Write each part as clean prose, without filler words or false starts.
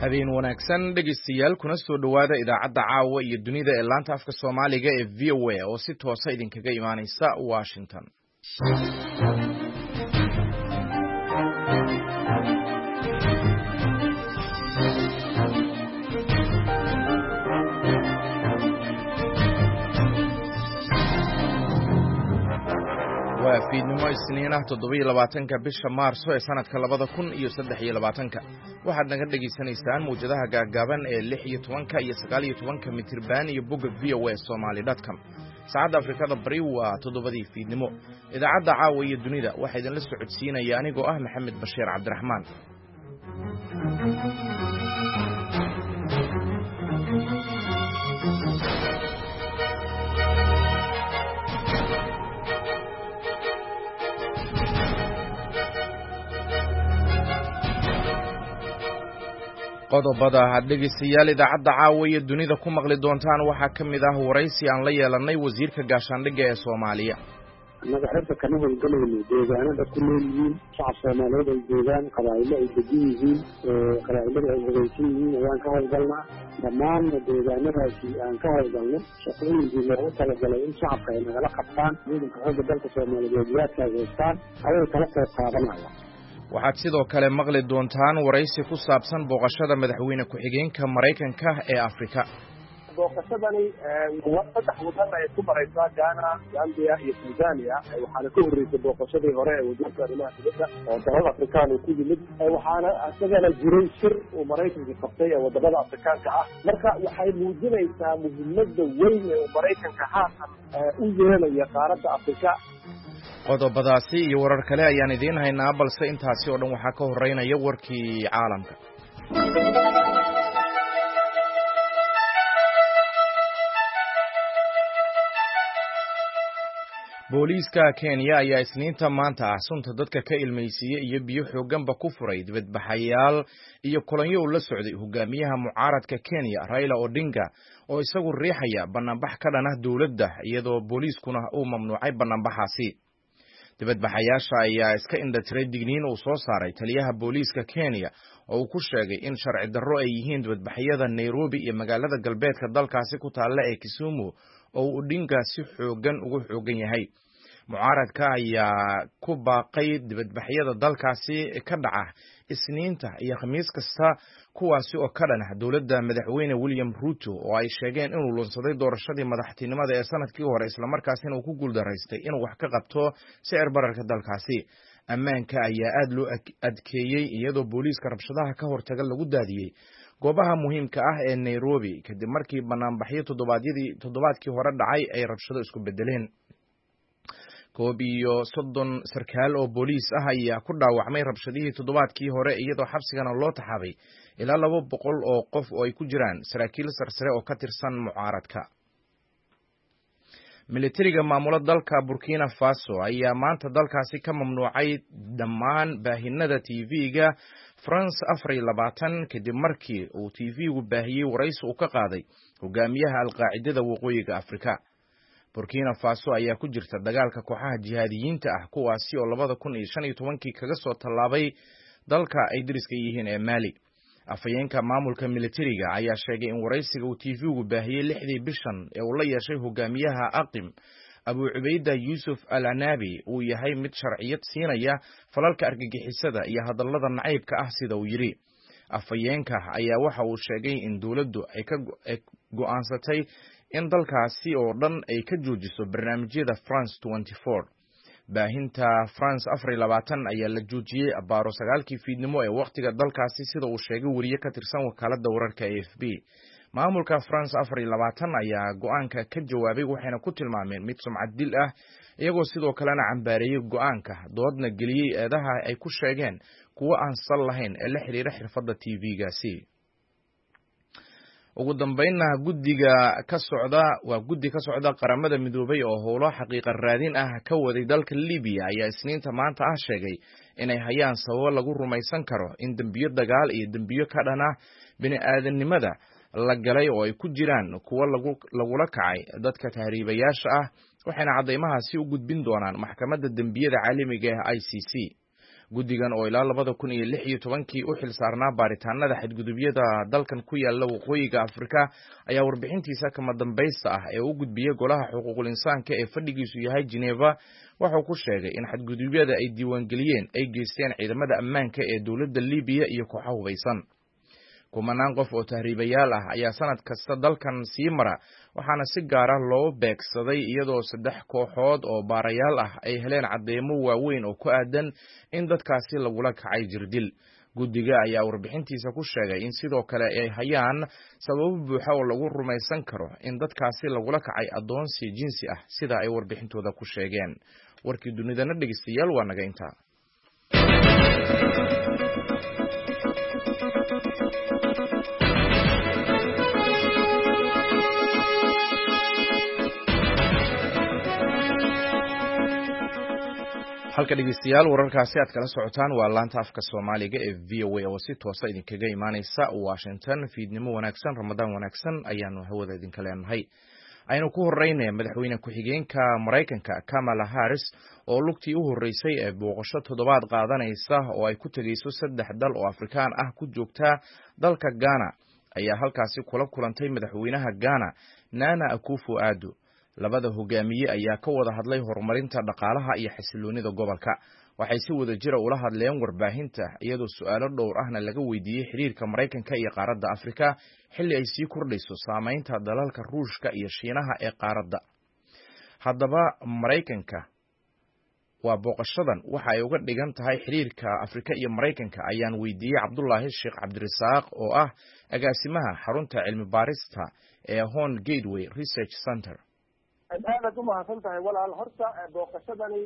habeen wanaagsan dhegeystayaal kuna soo dhawaada idaacadda caawa iyo dunida ee laanta afka Soomaaliga ee VOA oo si toos ah idinkaga imaanaysa Washington. fiidnimo Isniin ah 27 bisha Maarso ee sanadka 2023 waxaad naga dhageysanaysaan muujadaha gaagaaban ee 16 iyo 19 mitirban iyo bogga voasomali.com. saacadda Afrikada Bari waa 7 fiidnimo. idaacadda caawa iyo dunida waxa idin la socodsiinaya anigoo ah Maxamed Bashiir Cabdiraxmaan. qodobada dhegeystayaal idaacadda caawa iyo dunida ku maqli doontaan waxaa ka mid ah waraysi aan la yeelanay wasiirka gaashaandhigga ee Soomaaliya. magaxda kana howlgalayno deegaanada ku nool yihiin shacab Soomaaliyeed ay joogaan qabaa'ilo ay degan yihiin qabaa'ilada ay hogeysan yihiin ayaan ka howlgalnaa dhammaan deegaanadaasi aan ka howlgalno shaqooyinkii loogu talagalay in shacabka ay nagala qabtaan ciidanka xoogga dalka Soomaaliyeed waadka ay haystaan ayay kala qayb qaadanayaan. waxaad sidoo kale maqli doontaan waraysi ku saabsan booqashada madaxweyne ku-xigeenka Mareykanka ee Afrika. booqashadani saddex wadan ay ku maraysaa Ghana, Zambia iyo Tanzania waxaana ka horreysay booqashadii hore ee wasiirka arrimaha dibadda oo dalal Afrikaan uu ku yimid waxaana isagana jiray shir uu Mareykanka qabtay ee wadamada Afrikaanka ah marka waxay muujinaysaa muhiimadda weyn ee Mareykanka haatan u yeelaya qaaradda Afrika. qodobadaasi iyo warar kale ayaan idiin haynaa balse intaasi oo dhan waxaa ka horeynaya warkii caalamka. booliiska Kenya ayaa Isniinta maanta ah sunta dadka ka ilmeysiiyay iyo biyo xooganba ku furay dibadbaxayaal iyo kolonyo la socday hogaamiyaha mucaaradka Kenya Raila Odinga oo isagu riixaya bannaanbax ka dhan ah dawladda iyadoo booliiskuna uu mamnuucay bannaanbaxaasi. dibadbaxayaasha ayaa iska indhatiray digniin uu soo saaray taliyaha booliiska Kenya oo uu ku sheegay in sharci darro ay yihiin dibadbaxyada Nairobi iyo magaalada galbeedka dalkaasi ku taalla ee Kisumu oo Odinga si ugu xoogan yahay. mucaaradka ayaa ku baaqay dibadbaxyada dalkaasi ka dhaca Isniinta iyo Khamiis kasta kuwaasi oo ka dhan ah dawladda madaxweyne William Ruto oo ay sheegeen inuu lunsaday doorashadii madaxtinimada ee sanadkii hore isla markaasina uu ku guuldaraystay inuu wax ka qabto sicir bararka dalkaasi. ammaanka ayaa aad loo adkeeyay iyadoo booliiska rabshadaha ka hortaga lagu daadiyay goobaha muhiimka ah ee Nairobi kadib markii banaanbaxyo toddobaadkii hore dhacay ay rabshado isku bedeleen. 30 sarkaal oo booliis ah ayaa ku dhaawacmay rabshadihii toddobaadkii hore iyadoo xabsigana loo taxabay ilaa 200 oo qof oo ay ku jiraan saraakiil sarsare oo ka tirsan mucaaradka. militariga maamula dalka Burkina Faso ayaa maanta dalkaasi ka mamnuucay dhammaan baahinada TV-ga France 24 kadib markii uu TV-gu baahiyay waraysi uu ka qaaday hogaamiyaha Al-Qaacidada Waqooyiga Afrika. Burkina Faso ayaa ku jirta dagaalka kooxaha jihaadiyiinta ah kuwaasi oo 2015 kaga soo tallaabay dalka ay dariska yihiin ee Mali. afayeenka maamulka militariga ayaa sheegay in waraysiga uu TV-gu baahiyay 6 bishan ee uu la yeeshay hogaamiyaha Aqim Abu Ubayda Yusuf Al-Anabi uu yahay mid sharciyad siinaya falalka argagixisada iyo hadallada nacaybka ah sida uu yiri. afayeenka ayaa waxa uu sheegay in dawladdu ay go'aansatay in dalkaasi oo dhan ay ka joojiso barnaamijyada France 24. baahinta France 24 ayaa la joojiyay abaaro 9 fiidnimo ee waqtiga dalkaasi sida uu sheegay wariye ka tirsan wakaaladda wararka AFP. maamulka France 24 ayaa go'aanka ka jawaabay waxayna ku tilmaameen mid sumcad dil ah iyagoo sidoo kalena cambaareeyay go'aanka doodna geliyay eedaha ay ku sheegeen kuwa aan sal lahayn ee la xiriira xirfadda TV-gaasi. ugu dambeynna guddi ka socda qaramada midoobay oo howlo xaqiiqo raadin ah ka waday dalka Liibiya ayaa Isniinta maanta ah sheegay inay hayaan sabab lagu rumaysan karo in dambiyo dagaal iyo dambiyo ka dhan ah bini'aadanimada la galay oo ay ku jiraan kuwa lagula kacay dadka tahriibayaasha ah waxayna cadeymahaasi u gudbin doonaan maxkamadda dambiyada caalamiga ah ICC. guddigan oo ilaa 2016 u xil saarnaa baaritaanada xadgudubyada dalkan ku yaala waqooyiga Afrika ayaa warbixintiisa kama dambaysta ah ee u gudbiyay golaha xuquuqul insaanka ee fadhigiisu yahay Geneva wuxuu ku sheegay in xadgudubyada ay diiwaangeliyeen ay geysteen ciidamada ammaanka ee dowladda Liibiya iyo kooxo hubeysan. kumanaan qof oo tahriibayaal ah ayaa sanad kasta dalkan sii mara waxaana si gaar ah loo beegsaday iyadoo 3 kooxood oo baarayaal ah ay heleen cadeymo waaweyn oo ku aadan in dadkaasi lagula kacay jirdil. guddiga ayaa warbixintiisa ku sheegay in sidoo kale ay hayaan sababo buuxa oo lagu rumaysan karo in dadkaasi lagula kacay adoonsi jinsi ah sida ay warbixintooda ku sheegeen. warkii dunidana dhegeystayaal waa naga intaa. halka dhegeystayaal wararkaasi aad kala socotaan waa laanta afka Soomaaliga ee VOA oo si toos ah idinkaga imaaneysa Washington. fiidnimo wanaagsan, Ramadaan wanaagsan ayaanu hawada idinka leenahay. aynu ku horeynaa madaxweyne ku-xigeenka Mareykanka Kamala Harris oo lugtii u horeysay ee booqasho toddobaad qaadanaysa oo ay ku tagayso 3 dal oo Afrikaan ah ku joogta dalka Ghana ayaa halkaasi kula kulantay madaxweynaha Ghana Nana Akufo-Addo. labada hogaamiye ayaa ka wada hadlay horumarinta dhaqaalaha iyo xasiloonida gobolka. waxay si wada jira ula hadleen warbaahinta iyadoo su'aalo dhowr ahna laga weydiiyay xiriirka Mareykanka iyo qaaradda Afrika xilli ay sii kordhayso saameynta dalalka Ruushka iyo Shiinaha ee qaaradda. haddaba Mareykanka waa booqashadan waxa ay uga dhigan tahay xiriirka Afrika iyo Mareykanka ayaan weydiiyay Cabdullaahi Sheekh Cabdirasaaq oo ah agaasimaha xarunta cilmi baarista ee Horn Gateway Research Center. aad u mahadsan tahay walaal. horta booqashadani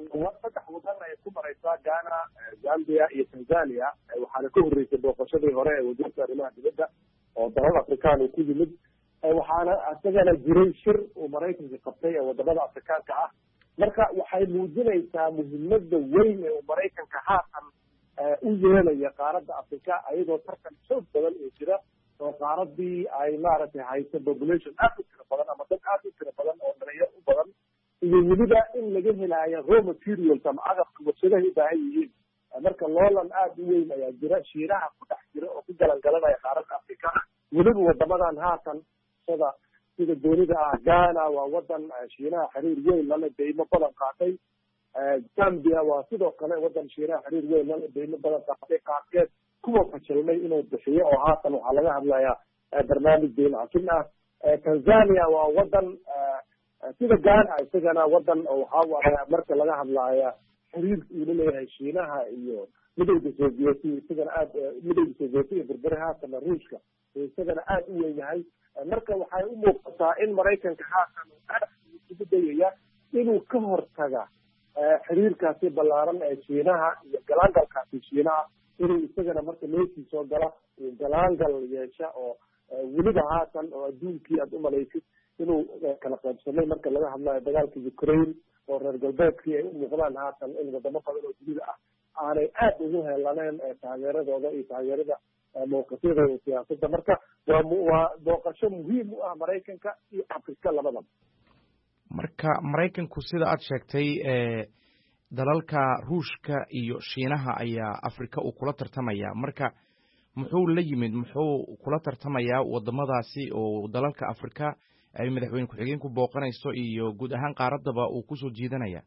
3 wadan ay ku maraysaa Ghana, Zambia iyo Tanzania. waxaana ka horeysay booqashadii hore ee wasiirka arrimaha dibadda oo dalal Afrikaan ku yimid. waxaana asagana jiray shir uu Mareykanka qabtay ee wadamada Afrikaanka ah. marka waxay muujinaysaa muhiimada weyn ee Mareykanka haatan u yeelaya qaaradda Afrika iyadoo tartan xoog badan oo jira oo qaaradii ay maaragtay hayso population aad u tiro badan ama dad aad u tiro badan oo dhalinyaro u badan iyo weliba in laga helayo raw materials ama agabka warshadaha u baahan yihiin. marka loolan aad u weyn ayaa jira, Shiinaha ku dhex jira oo ku galangalanaya qaaradda Afrika. weliba wadamadan haatan sida doonida ah Ghana waa wadan Shiinaha xiriir weyn la leh, deymo badan qaatay. Zambia waa sidoo kale wadan Shiinaha xiriir weyn la leh, deymo badan qaatay. qaarkeed kuwa fashilmay inuu bixiyo oo haatan waxaa laga hadlayaa barnaamij deyn cafin ah. Tanzania waa wadan sida Ghana isagana wadan oo waxaa waaye marka laga hadlaya xiriirka uu leeyahay Shiinaha iyo midowga Sovieti isagana aad midowga Sovieti iyo berbere haatan Ruushka isagana aad u weyn yahay. marka waxay u muuqataa in Mareykanka haatan aad ugu dayaya inuu ka hortaga xiriirkaasi ballaaran ee Shiinaha iyo galaangalkaasi Shiinaha inuu isagana marka meeshii soo gala uu galaangal yeesha oo weliba haatan oo adduunkii aad u malaysid inuu kala qaybsamay marka laga hadlayo dagaalka Ukraine oo reer galbeedkii ay u muuqdaan haatan in wadamo badan oo dunida ah aanay aad ugu helaneen taageeradooda iyo taageerada mowqifyada iyo siyaasadda. marka waa booqasho muhiim u ah Mareykanka iyo Afrika labadaba. marka Mareykanku sida aad sheegtay dalalka Ruushka iyo Shiinaha ayaa Afrika uu kula tartamaya. marka muxuu la yimid, muxuu kula tartamayaa wadamadaasi oo dalalka Afrika ay madaxweyne ku-xigeenku booqanayso iyo guud ahaan qaaradaba uu ku soo jiidanaya?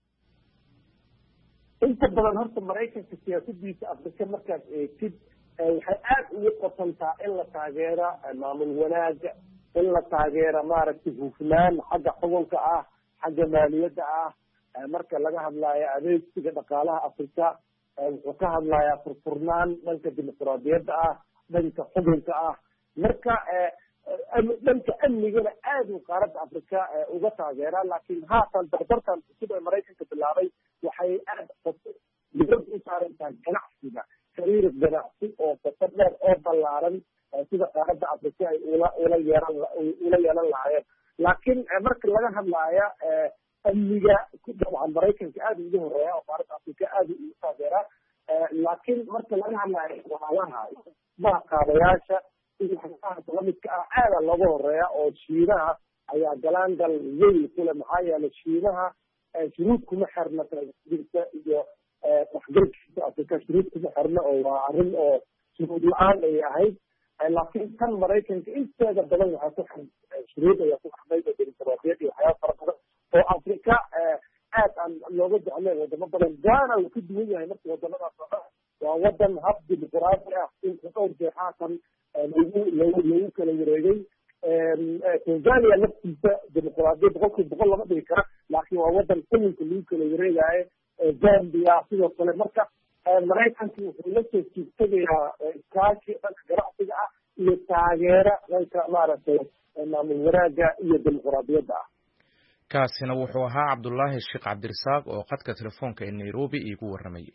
inta badan horta Mareykanka siyaasadiisa Afrika markaad eegtid waxay aad ugu qotantaa in la taageero maamul wanaaga, in la taageero maaragtay hufnaan xagga xukunka ah, xagga maaliyadda ah. marka laga hadlayo adeegsiga dhaqaalaha Afrika wuxuu ka hadlayaa furfurnaan dhanka dimuqraadiyadda ah, dhanka xukunka ah. marka dhanka amnigana aad uu qaaradda Afrika uga taageeraa. laakiin haatan dardartan cusub ee Mareykanka bilaabay waxay aad dibadda u saaran tahay ganacsiga, xiriir ganacsi oo qoto dheer oo ballaaran sida qaaradda Afrika ay ula yeelan lahaayeen. laakiin marka laga hadlaya amniga dabcan Mareykanka aad ugu horeeya oo qaaradda Afrika aad ugu taageeraa. laakiin marka laga hadlayo walaalaha maqaabayaasha lamidka ah aada looga horeeya oo Shiinaha ayaa galaangal weyn kule. maxaa yeelay Shiinaha shuruud kuma xirna jirta iyo waxgalkiisa Afrika shuruud kuma xirna oo waa arrin oo shuruud la-aan ay ahayd laakiin kan Maraykanka inteeda badan waxaa ku xiran shuruud ayaa ku xirnay dimuqraadiyad iyo waxyaaba fara badan oo Afrika aad aan looga jecleen wadamo badan Ghana uu ka duwan yahay markii wadamadaas oo dhan waa wadan hab dimuqraadi ah inta dhowr jeer haatan lagu kala wareegay Tanzania laftiisa dimuqraadiyad boqol lama dhigi kara laakiin waa wadan xukunka lagu kala wareegayo Zambia sidoo kale marka Maraykanku wuxuu la soo jeestagayaa iskaashi dhanka ganacsiga ah iyo taageera dhanka maaragtay maamul wanaagga iyo dimuqraadiyadda ah kaasina wuxuu ahaa Cabdullaahi Sheekh Cabdirasaaq oo khadka telefoonka ee Nairobi iigu warramayay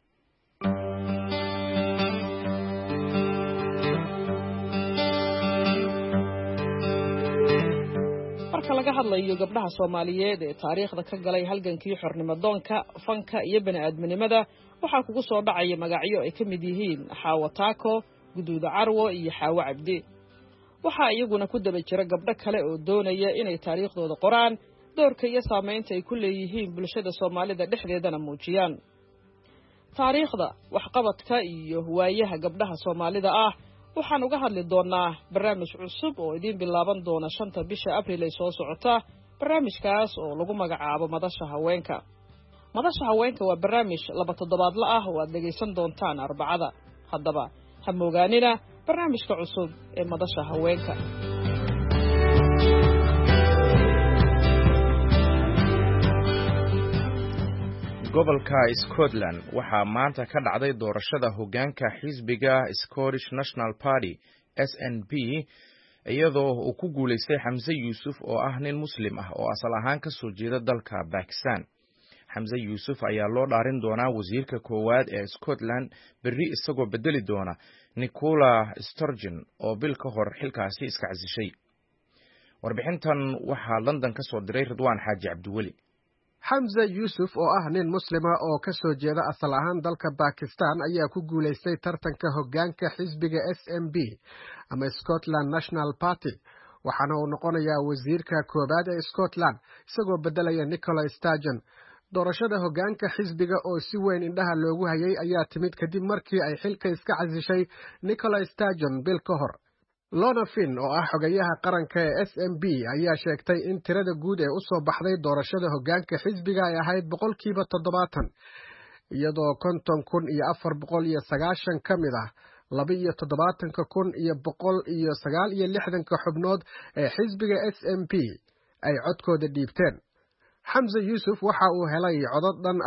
marka laga hadlayo gabdhaha Soomaaliyeed ee taariikhda ka galay halgankii xornimo-doonka fanka iyo bani'aadminimada waxaa kugu soo dhacaya magacyo ay ka mid yihiin Xaawo Taako, Guduuda Carwo iyo Xaawo Cabdi waxaa iyaguna ku daba jira gabdho kale oo doonaya inay taariikhdooda qoraan doorka iyo saameynta ay ku leeyihiin bulshada Soomaalida dhexdeedana muujiyaan taariikhda waxqabadka iyo waayaha gabdhaha Soomaalida ah waxaan uga hadli doonaa barnaamij cusub oo idin bilaaban doona 5 bisha Abriil ee soo socota barnaamijkaas oo lagu magacaabo Madasha Haweenka waa barnaamij 2 toddobaadle ah oo aad dhageysan doontaan Arbacada haddaba ha moogaanina barnaamijka cusub ee Madasha Haweenka gobolka Scotland waxaa maanta ka dhacday doorashada hoggaanka xisbiga Scottish National Party SNP iyadoo uu ku guuleystay Xamse Yuusuf oo ah nin muslim ah oo asal ahaan ka soo jeeda dalka Pakistan Xamse Yuusuf ayaa loo dhaarin doonaa wasiirka koowaad ee Scotland berri isagoo bedeli doona Nicola Sturgeon oo bil ka hor xilkaasi iska casishay warbixintan waxaa London ka soo diray Ridwaan Xaaji Cabdiweli Xamse Yuusuf oo ah nin muslima oo ka soo jeeda asal ahaan dalka Pakistan ayaa ku guuleystay tartanka hoggaanka xisbiga SNP ama Scotland National Party waxaana uu noqonayaa wasiirka koowaad ee Scotland isagoo bedelaya Nicola Sturgeon doorashada hoggaanka xisbiga oo si weyn indhaha loogu hayay ayaa timid kadib markii ay xilka iska casishay Nicola Sturgeon bil ka hor Lona Finn oo ah xogayaha qaranka ee SNP ayaa sheegtay in tirada guud ee u soo baxday doorashada hoggaanka xisbiga ay ahayd 70% iyadoo 50,490 ka mid ah 72,169 xubnood ee xisbiga SNP ay codkooda dhiibteen Xamse Yuusuf waxa uu helay codad dhan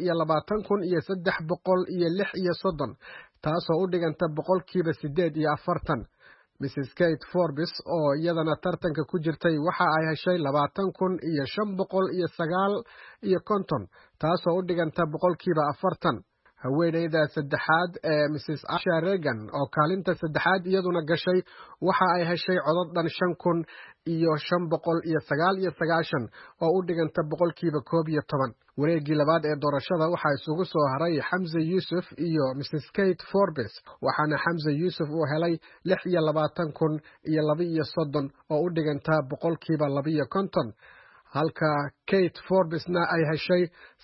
24,336 taasoo u dhiganta 8%. Mrs. Kate Forbes oo iyadana tartanka ku jirtay waxa ay heshay 20,509 taasoo u dhiganta 40%. haweeneyda saddexaad ee Mrs. Asha Regan oo kaalinta saddexaad iyaduna gashay waxa ay heshay codad dhan 5,599 oo u dhiganta 11%. wareegii labaad ee doorashada waxaa isugu soo haray Xamse Yuusuf iyo Mrs. Kate Forbes waxaana Xamse Yuusuf uu helay 26,032 oo u dhiganta 2%. halka Kate Forbesna ay heshay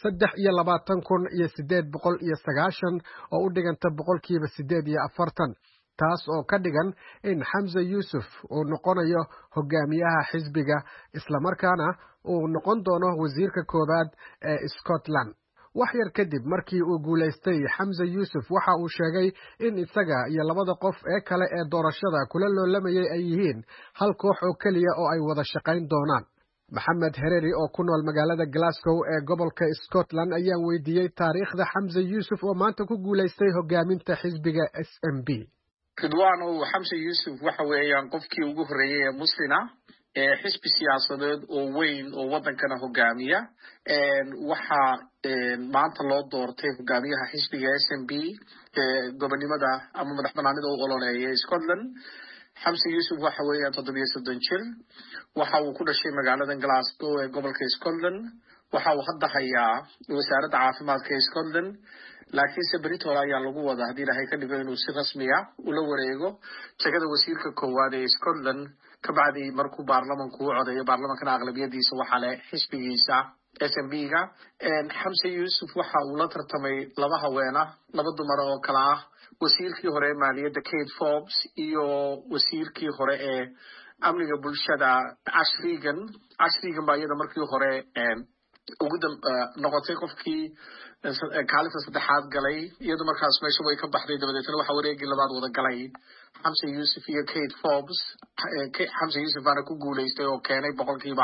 23,890 oo u dhiganta 8%. taas oo ka dhigan in Xamse Yuusuf uu noqonayo hogaamiyaha xisbiga isla markaana uu noqon doono wasiirka koowaad ee Scotland. wax yar kadib markii uu guuleystay Xamse Yuusuf waxa uu sheegay in isaga iyo labada qof ee kale ee doorashada kula loolamayay ay yihiin hal koox oo kaliya oo ay wada shaqayn doonaan. Maxamed Hereri oo ku nool magaalada Glasgow ee gobolka Scotland ayaa weydiiyay taariikhda Xamse Yuusuf oo maanta ku guuleystay hogaaminta xisbiga SNP. Ridwaan Xamse Yuusuf waxa weeyaan qofkii ugu horeeyay ee muslina ee xisbi siyaasadeed oo weyn oo wadankana hogaamiya waxa maanta loo doortay hogaamiyaha xisbiga SNP gobonimada ama madaxbanaanida u ololeeyay Scotland. Xamse Yuusuf waxa weeyaan 37 jir waxa uu ku dhashay magaalada Glasgow ee gobolka Scotland waxa uu hadda hayaa wasaaradda caafimaadka ee Scotland laakiinse beritoole ayaa lagu wadaa haddii ilaahay ka dhigo inuu si rasmiya ula wareego jagada wasiirka koowaad ee Scotland kabacdi markuu baarlamanku u codeeyo baarlamankana aqlabiyadiisa waxaa leh xisbigiisa SNP-ga Xamse Yuusuf waxa uu la tartamay laba haweena laba dumar oo kala ah wasiirkii hore ee maaliyadda Kate Forbes iyo wasiirkii hore ee amniga bulshada Ash Regan baa iyada markii hore ugu noqotay qofkii kaalinta saddexaad galay iyadoo markaas meesha way ka baxday dabadeetna waxa wareegii labaad wada galay Xamse Yuusuf iyo Kate Forbes Xamse Yuusuf baana ku guuleystay oo keenay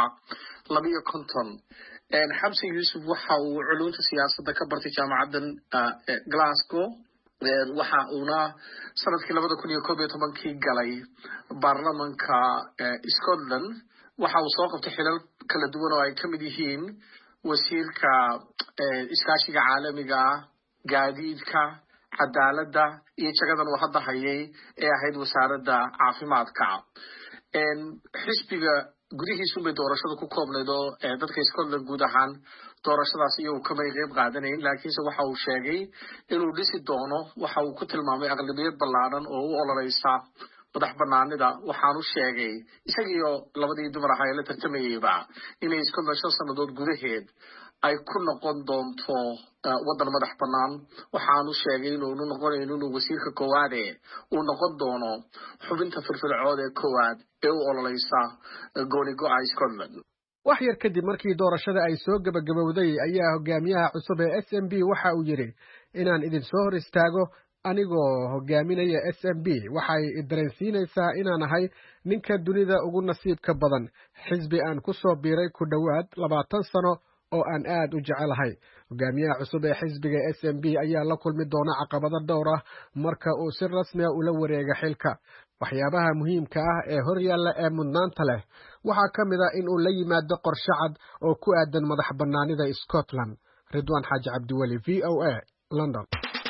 52%. Xamse Yuusuf waxa uu culumta siyaasadda ka bartay jaamacadda Glasgow waxa uuna sanadkii 2011 galay baarlamanka Scotland waxa uu soo qabtay xilal kala duwan oo ay ka mid yihiin wasiirka iskaashiga caalamiga gaadiidka cadaaladda iyo jagadan uu hadda hayay ee ahayd wasaaradda caafimaadka xisbiga gudihiisu bay doorashada ku koobnayd oo dadka Scotland guud ahaan doorashadaas iyagu kamay qayb qaadanayn laakiinse waxa uu sheegay inuu dhisi doono waxa uu ku tilmaamay aqlabiyad ballaaran oo u ololeysa madax banaanida waxaanu sheegay isagiyo labadii dumar ahaa ee la tartamayayba inay Scotland 5 sanadood gudaheed ay ku noqon doonto waddan madax bannaan waxaanu sheegay inuu noqonayo inuu wasiirka koowaad uu noqon doono xubinta firfircoon ee koowaad ee u ololeysa gooni-go'a Scotland. wax yar kadib markii doorashada ay soo gabagabowday ayaa hogaamiyaha cusub ee SNP waxa uu yiri inaan idin soo hor istaago anigoo hogaaminaya SNP waxay dareensiinaysaa inaan ahay ninka dunida ugu nasiibka badan xisbi aan ku soo biiray ku dhawaad 20 sano oo aan aad u jecelahay hogaamiyaha cusub ee xisbiga SNP ayaa la kulmi doona caqabado dhowr ah marka uu si rasmi ah ula wareego xilka waxyaabaha muhiimka ah ee horyaalla ee mudnaanta leh waxaa ka mid ah in uu la yimaado qorshe cad oo ku aadan madax bannaanida Scotland. Ridwaan Xaaji Cabdiweli, VOA, London.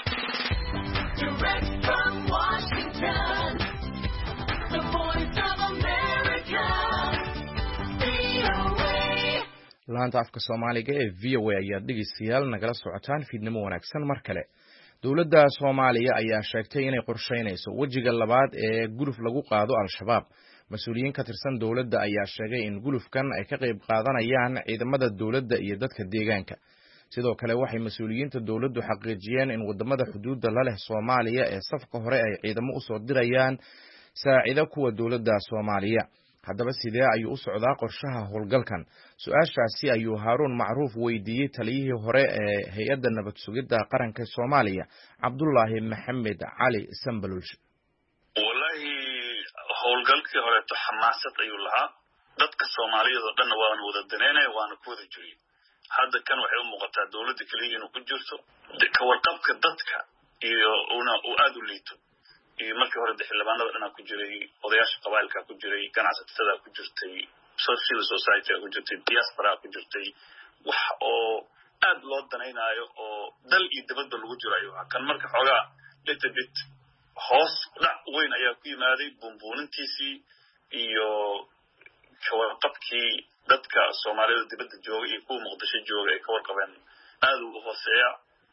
laanta afka Soomaaliga ee VOA ayaa dhegeystayaal nagala socotaan fiidnimo wanaagsan mar kale. Dowladda Soomaaliya ayaa sheegtay inay qorsheynayso wajiga labaad ee guluf lagu qaado Al-Shabaab. Mas'uuliyiin ka tirsan dowladda ayaa sheegay in gulufkan ay ka qayb qaadanayaan ciidamada dowladda iyo dadka deegaanka. Sidoo kale waxay mas'uuliyiinta dowladdu xaqiijiyeen in wadamada xuduudda la leh Soomaaliya ee safka hore ay ciidamo u soo dirayaan saacida kuwa dowladda Soomaaliya. haddaba sidee ayuu u socdaa qorshaha howlgalkan? Su-aashaasi ayuu Haaruun Macruuf weydiiyey taliyihii hore ee hay-adda nabad sugidda qaranka Soomaaliya Cabdullaahi Maxamed Cali Sambalulsh. wallahi howlgalkii horeeto xamaasad ayuu lahaa dadka Soomaaliyeed oo dhan waan wada daneynay waana ku wada jiray. hadda kan waxay u muuqataa dawladda kaliya inuu ku jirto ka warqabka dadka iyo una aad u liito iyo markii hore xildhibaanada dhanaa ku jiray odayaasha qabaa'ilka ku jiray ganacsatada ku jirtay social society ku jirtay diaspora ku jirtay wax oo aad loo danaynayo oo dal iyo dibadda lagu jirayo kan marka xogaa little bit hoos dhac weyn ayaa ku yimaaday bumbuunintiisii iyo ka warqabkii dadka Soomaalida dibadda jooga iyo kuwa Muqdisho jooga ay ka warqabeen aad u hooseeya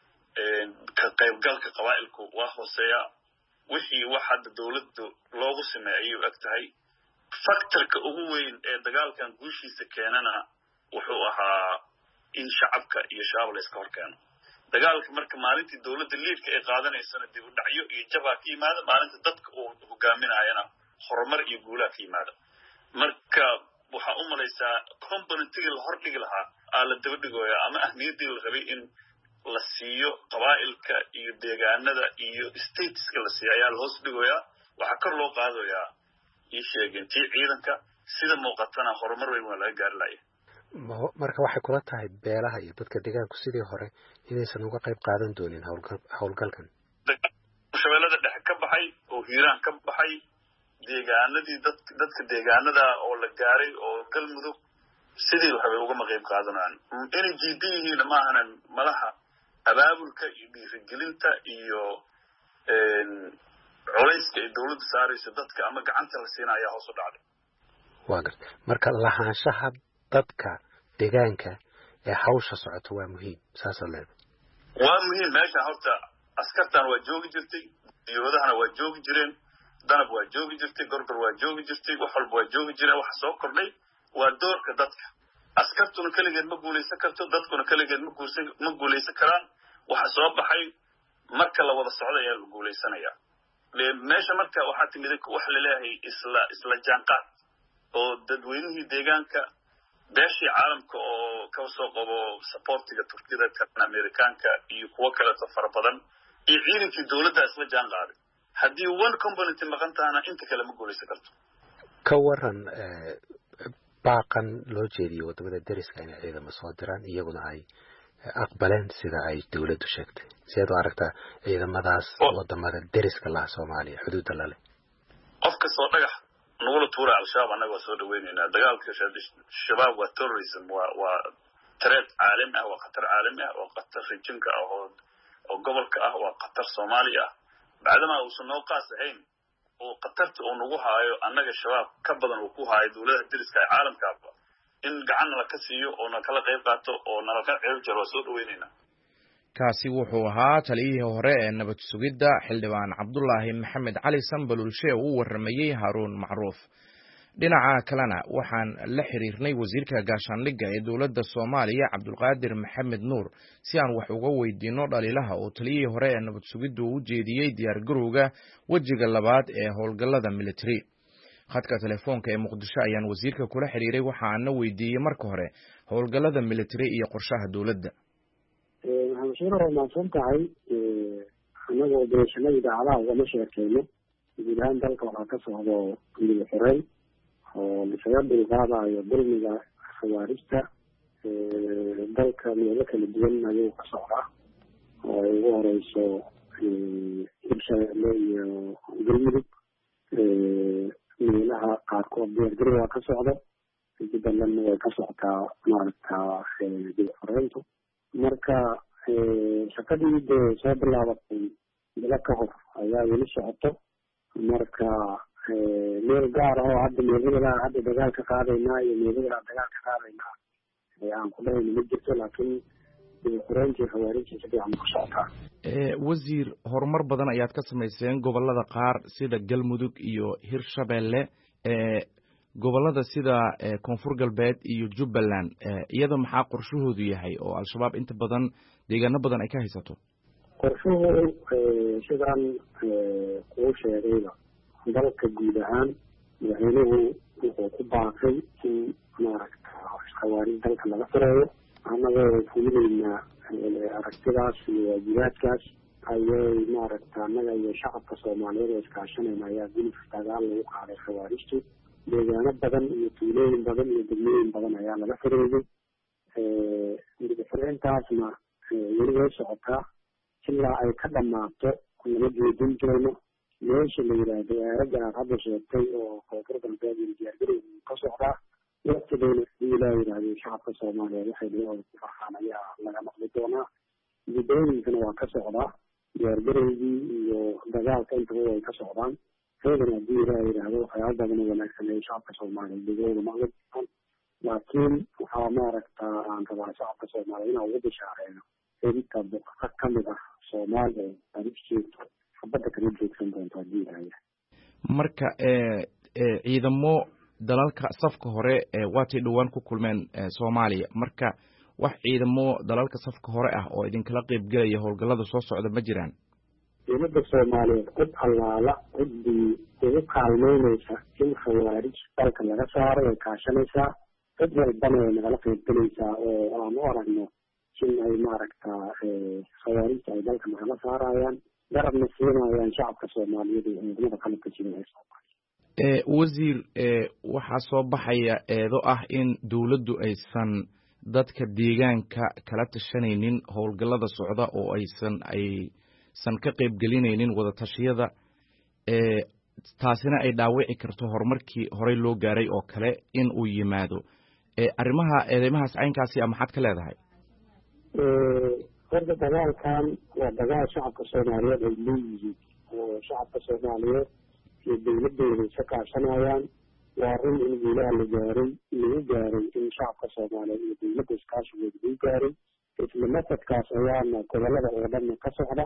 ka qaybgalka qabaa'ilku waa hooseeya wixii wax hadda dawladdu loogu sameeyay ag tahay factorka ugu weyn ee dagaalkan guushiisa keenana wuxuu ahaa in shacabka iyo shacab la iska horkeeno dagaalka marka maalintii dawladda liidka ay qaadanaysana dib u dhacyo iyo jabaa ka yimaada maalinta dadka uu hogaaminayana horumar iyo guulaa ka yimaada marka waxa u malaysaa componentigii la hordhigi lahaa la daba dhigoya ama ahmiyadii la rabay in la siiyo qabaa'ilka iyo deegaanada iyo stateska la siiyo ayaa la hoos dhigoya waxa kor loo qaadayaa ii sheegeen tii ciidanka sida muuqatana horumar weyn waa laga gaari lahayaa marka waxay kula tahay beelaha iyo dadka deegaanku sidii hore inaysan uga qayb qaadan doonin howlgalkan shabeellada dhexe ka baxay oo hiiraan ka baxay deegaanadii dadka deegaanada oo la gaaray oo galmudug sidii waxay uga qayb qaadanayaan inay jiidiyihiin ma ahanan madaxa abaabulka iyo dhiirigelinta iyo culayska ay dawladdu saarayso dadka ama gacanta la siinayaa hoos u dhacday waa gartay marka lahaanshaha dadka deegaanka ee hawsha socoto waa muhiim saas leedahay waa muhiim meesha horta askartan waa joogi jirtay diyuuradahana waa joogi jireen danab waa joogi jirtay gorgor waa joogi jirtay wax walba waa joogi jireen waxa soo kordhay waa doorka dadka askartuna kaligeed ma guulaysan karto dadkuna kaligeed ma guulaysan karaan waxa soo baxay marka la wada socdo ayaa la guulaysanaya meesha marka waxaa timid wax la leeyahay isla jaanqaad oo dadweynihii deegaanka beeshii caalamka oo ka soo qabo supportiga turkida kan Amerikaanka iyo kuwa kale oo fara badan iyo ciidankii dawladda isla jaanqaaday haddii one component maqan tahana inta kale ma guulaysan karto ka waran baaqan loo jeediyo wadamada deriska inay ciidamo soo diraan iyaguna ay aqbaleen sida ay dawladdu sheegtay sidaad u aragtaa ciidamadaas wadamada deriska laha Soomaaliya xuduudda la leh qofka soo dhagax nugula tuura al-shabaab annaga soo dhaweynayna dagaalka shabaab waa terrorism waa threat caalami ah waa khatar caalami ah waa khatar rijinka ah oo gobolka ah waa khatar Soomaaliya ah bacdama uusan noo qaas ahayn oo khatarta uu nagu haayo annaga shabaab ka badan uu ku haayo dawladda deriska ee caalamka in gacan la ka siiyo oo na kala qayb qaato oo nala ka qayb jaro soo dhaweynayna kaasi wuxuu ahaa taliyihii hore ee nabad sugidda xildhibaan Cabdullaahi Maxamed Cali Sanbalulshe oo u waramayay Haruun Macruuf dhinaca kalena waxaan la xiriirnay wasiirka gaashaandhigga ee dawladda Soomaaliya Cabdulqaadir Maxamed Nuur si aan wax uga weydiino dhaliilaha oo taliyihii hore ee nabad sugidda u jeediyay diyaar garowga wajiga labaad ee howlgallada military khadka telefoonka ee Muqdisho ayaan wasiirka kula xiriiray waxa aan weydiiyay marka hore howlgallada military iyo qorshaha dawladda waxaan maadsan tahay anagoo beeshanada idaacadaha ugama sheekeyno guud ahaan dalka waxaa ka socdo guriga xoreyn oo isaga dulqaadayo dulmiga khawaarijta dalka meelo kala duwan ayuu ka socdaa oo ay ugu horeyso hirshabeelle iyo galmudug meelaha qaarkood diyaargarow waa ka socda jubbalandna way ka socotaa maaragtaa dib xoreyntu marka shaqadii dee soo bilaabatay bilo ka hor ayaa weli socoto marka meel gaar ah oo hadda meeladaa hadda dagaal ka qaadaynaa iyo meeladaa dagaal ka qaadaynaa aan ku dhahayna ma jirto laakiin xoreyntii khawaarijta si fiican ku socotaa wasiir horumar badan ayaad ka samayseen gobolada qaar sida galmudug iyo hirshabeelle gobolada sida koonfur galbeed iyo jubbaland iyada maxaa qorshahoodu yahay oo al-shabaab inta badan deegaano badan ay ka haysato qorshuhu sidaan kuu sheegayba dalka guud ahaan madaxweynuhu wuxuu ku baaqay in maaragta khawaarij dalka laga fureeyo annagoo fulineynaa aragtidaas iyo waajibaadkaas ayay maaragta annaga iyo shacabka Soomaaliyeed oo iskaashanayna ayaa gulif dagaal lagu qaaday khawaarijtu deegaano badan iyo tuulooyin badan iyo degmooyin badan ayaa laga fureeyay midafureintaasna weli way socotaa ilaa ay ka dhammaato lama joojin doono meesha la yidhaahdo aaraga aad hadda sheegtay oo koonfur galbeed iyo diyaargarow ka socdaa waqtigeena hadii ilaa yidhaahdo shacabka Soomaaliyeed waxay dhibooda ku farxaan ayaa laga maqli doonaa gudooyinkana waa ka socdaa diyaargarowgii iyo dagaalka intaba way ka socdaan heedan hadii ilaa yidhaahdo waxyaaba badan oo wanaagsan ay shacabka Soomaaliyeed dhibooda maqli doonaan laakiin waxaa maaragta aan rabaa shacabka Soomaaliyeed inaan ugu bishaareeyo inta boqorka ka mid ah Soomaaliya ay joogto xabadda kala joogsan doonto hadii ilaahay marka ciidamo dalalka safka hore waatay dhawaan ku kulmeen Soomaaliya marka wax ciidamo dalalka safka hore ah oo idinkala qayb galaya howlgallada soo socda ma jiraan dowladda Soomaaliyeed cid allaala ciddii ugu kaalmeynaysa in khawaarij dalka laga saaro way kaashanaysaa cid walbana way nagala qayb galaysaa oo aan u aragno in ay maaragta khawaarijta ay dalka nagala saarayaan garabna siinayaan shacabka Soomaaliyeed iyo ciidamada qalabka jira ee Soomaaliya wasiir waxaa soo baxaya eedo ah in dawladdu aysan dadka deegaanka kala tashanaynin howlgallada socda oo aysan ka qayb gelinaynin wada tashiyada taasina ay dhaawici karto horumarkii horey loo gaaray oo kale in uu yimaado eedeymahaas caynkaasi maxaad ka leedahay horta dagaalkan waa dagaal shacabka Soomaaliyeed ay leeyihiin oo shacabka Soomaaliyeed iyo dawladooda iska kaashanayaan waa run in guulaha lagu gaaray in shacabka Soomaaliyeed iyo dawladda iskaashigooda lagu gaaray isla masadkaas ayaana gobolada oo dhan ka socda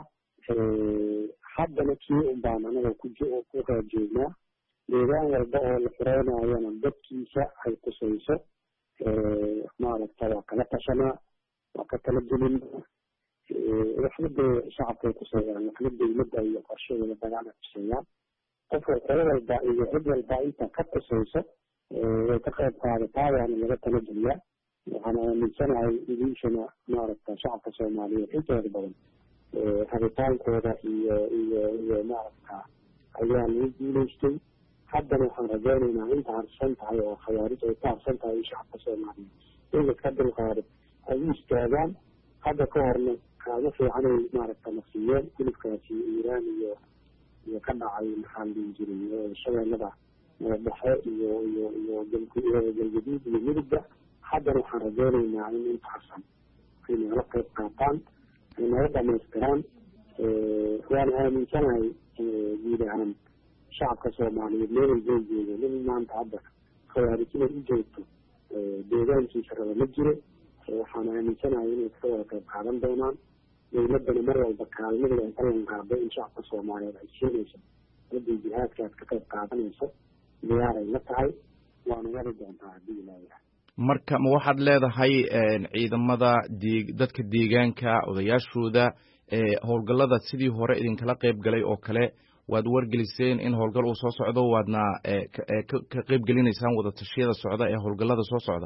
haddana kii un baan anaga ku raajoognaa deegaan walba oo la fureynaayana dadkiisa ay kusayso maaragta waa kala tashanaa waa ka tala gelinaa waxna dee shacabkay kuseeyaan waxna dawladda iyo qorshadeeda dagaala kuseeyaan qofka qolo walba iyo cid walba inta ka kusayso way ka qayb qaadataa waana laga tala geliyaa waxaan aaminsanahay idiishana maaragta shacabka soomaaliyeed intooda badan rabitaankooda iyo maaragta ayaa lagu guulaystay haddana waxaan rajaynaynaa inta harsan tahay oo khawaarij ay ka harsan tahay in shacabka soomaaliyeed in iska dulqaado ay u istaagaan hadda ka horna kaama fiicanay maaragta nafsiyeen hilibkaasi iiraan iyo ka dhacay maxaa la dhihi jiray shabeellada dhexe iyo galgaduud iyo midugba haddana waxaan rajaynaynaa in inta harsan ay nagala qayb qaataan ay naga dhamaystiraan waana aaminsanahay guud ahaan shacabka soomaaliyeed meel walbay joogo nin maanta hadda khawaarij inay u joogto deegaankiisa raba ma jiro waxaan aaminsanahay inay ka wada qayb qaadan doonaan dawladdana mar walba kaalmadeeda ay ka lanqaado in shacabka soomaaliyeed ay siinayso hadday jihaadka aad ka qayb qaadanayso diyaaray la tahay waana wadi doontaa haddii ilaayahay marka ma waxaad leedahay ciidamada dadka deegaanka odayaashooda howlgallada sidii hore idinkala qayb galay oo kale waad wargeliseen in howlgal uu soo socdo waadna ka qayb gelinaysaan wada tashiyada socda ee howlgallada soo socda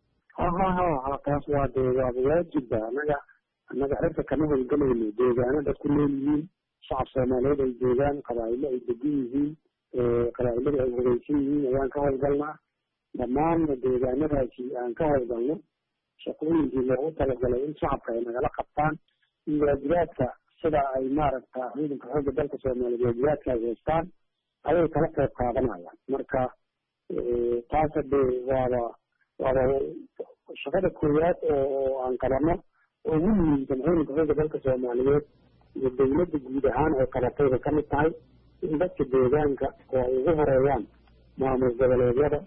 taas waa dee waaba waajibba annaga cirka kama howlgalayno deegaano dad ku nool yihiin shacab soomaaliyeed ay joogaan qabaa'ilo ay degan yihiin qabaa'ilada ay hogeysan yihiin ayaan ka howlgalnaa dhammaanna deegaanadaasi aan ka howlgalno shaqooyinkii loogu talagalay in shacabka ay nagala qabtaan iyo waajibaadka sida ay maaragta ciidanka xoogga dalka soomaaliyeed waajibaadka ay haystaan ayay kala qayb qaadanayaan marka taas hadee waaba shaqada koowaad oo aan qabano oo ugu muhiimsan ciidanka xoogga dalka soomaaliyeed iyo dawladda guud ahaan ay qabatayba ka mid tahay in dadka deegaanka oo ay ugu horeeyaan maamul goboleedyada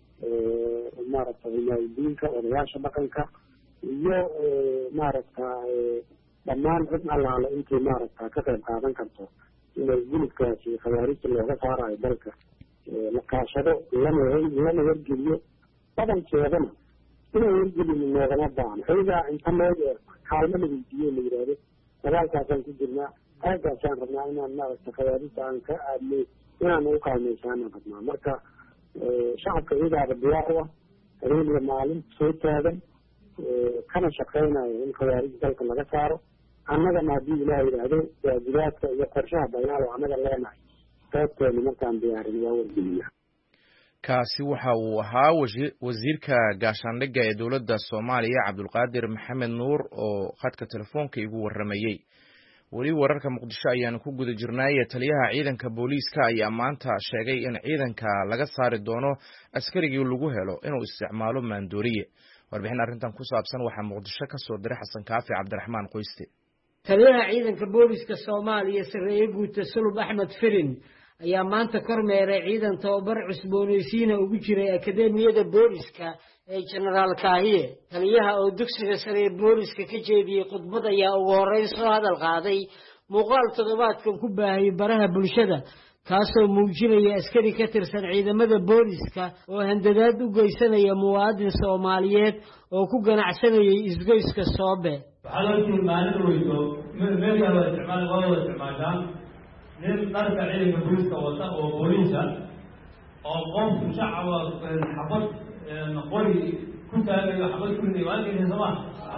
maaragta himaayadiinka odayaasha dhaqanka iyo maaragta dhammaan cid allaale intii maaragta ka qayb qaadan karto inay gulubkaasi khawaarijta looga saarayo dalka la kaashado lana wargeliyo badankeedana inay wargelin noogama baahno xoogaa inta loo kaalmo la weydiiyo la yidhaahdo dagaalkaasaan ku jirnaa aagaasaan rabnaa inaan maaragta khawaarijta aan ka aadnay inaan ugu kaalmaysaanaan rabnaa marka shacabka iyadaaba diyaar u ah habeenka maalin soo taagan kana shaqeynayo in khawaarij dalka laga saaro annagana haddii ilaah yidhaahdo waajibaadka iyo qorshaha dagaal oo annaga leenahay qaybteeni markaan diyaarin waa wargeliya kaasi waxa uu ahaa wasiirka gaashaandhigga ee dowladda Soomaaliya Cabdulqaadir Maxamed Nuur oo khadka telefoonka igu waramayay weli wararka Muqdisho ayaan ku guda jirnay taliyaha ciidanka booliiska ayaa maanta sheegay in ciidanka laga saari doono askarigii lagu helo inuu isticmaalo maandooriye warbixin arrintan ku saabsan waxa Muqdisho ka soo diray Xasan Kaafi Cabdiraxmaan Qoyste taliyaha ciidanka booliiska Soomaaliya Sareeye Guuta Sulub Axmed Firin ayaa maanta kormeeray ciidan tababar cusboonaysiin ugu jiray akademiyada booliska ee General Kaahiye taliyaha oo dugsiga sare ee booliska ka jeediyay khudbad ayaa ugu horeyn soo hadal qaaday muuqaal toddobaadkan ku baahiyay baraha bulshada kaasoo muujinaya askari ka tirsan ciidamada booliska oo handadaad u geysanaya muwaadin Soomaaliyeed oo ku ganacsanayay isgoyska Soobe waxaa maalin weydo meelaha la isticmaashaan nin dharka ciidanka booliska wata oo booliisa oo qof shacaba xabad qori ku taagayo xabad ku riday waa keenay sama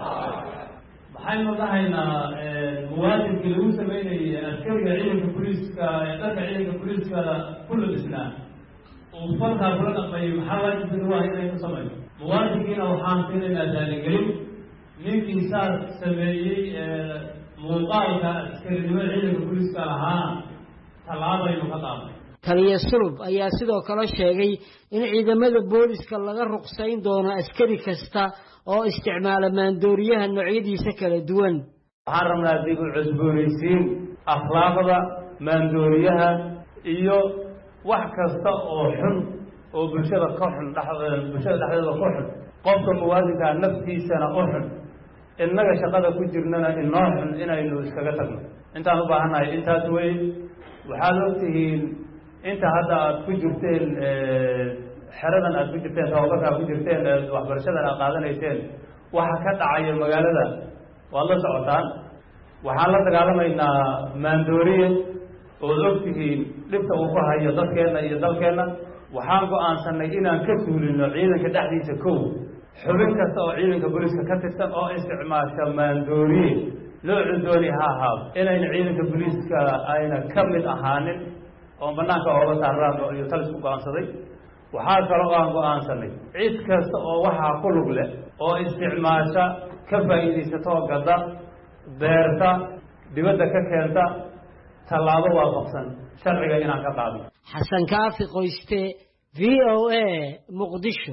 maxaynu dhahaynaa muwaadinkii lagu sameynayay askariga ciidanka booliska dharka ciidanka booliska ku labisnaa uu falkaa kula dhaqmayay maxaa waajibkina waa inay ku sameeyo muwaadinkiina waxaan siinaynaa daaligelin ninkii saas sameeyey muuqaalka askarinimada ciidanka booliska lahaana talaabaynu ka qaadnay taliya Sulub ayaa sidoo kale sheegay in ciidamada booliska laga ruqsayn doono askari kasta oo isticmaala maandooriyaha noocyadiisa kala duwan waxaan rabnaa dib u cusboonaysiin akhlaaqda maandooriyaha iyo wax kasta oo xun oo bulshada ka xun bulshada dhexdeeda ku xun qofka muwaadinka naftiisana u xun innaga shaqada ku jirnana inoo xun inaynu iskaga tagno intaan u baahannahay intaas weyn waxaad ogtihiin inta hadda aad ku jirteen xeradan aad ku jirteen tababarka aad ku jirteen waxbarashadan aad qaadanayseen waxa ka dhacaya magaalada waad la socotaan waxaan la dagaalamaynaa maandooriye ood ogtihiin dhibta uu ku hayo dadkeenna iyo dalkeenna waxaan go-aansanay inaan ka suulino ciidanka dhexdiisa kow xubin kasta oo ciidanka booliiska ka tirsan oo isticmaasha maandooriye noocu dooni ha ahaado inayna ciidanka booliiska ayna ka mid ahaanin oo banaanka ooga saaraan iyo talisku go-aansaday waxaa kaloo aan go-aansanay cid kasta oo waxaa ku lug leh oo isticmaasha ka faa'iidaysatoo gadda beerta dibadda ka keenta tallaabo waafaqsan sharciga inaan ka qaadno xasan kaafi qoyste VOA muqdisho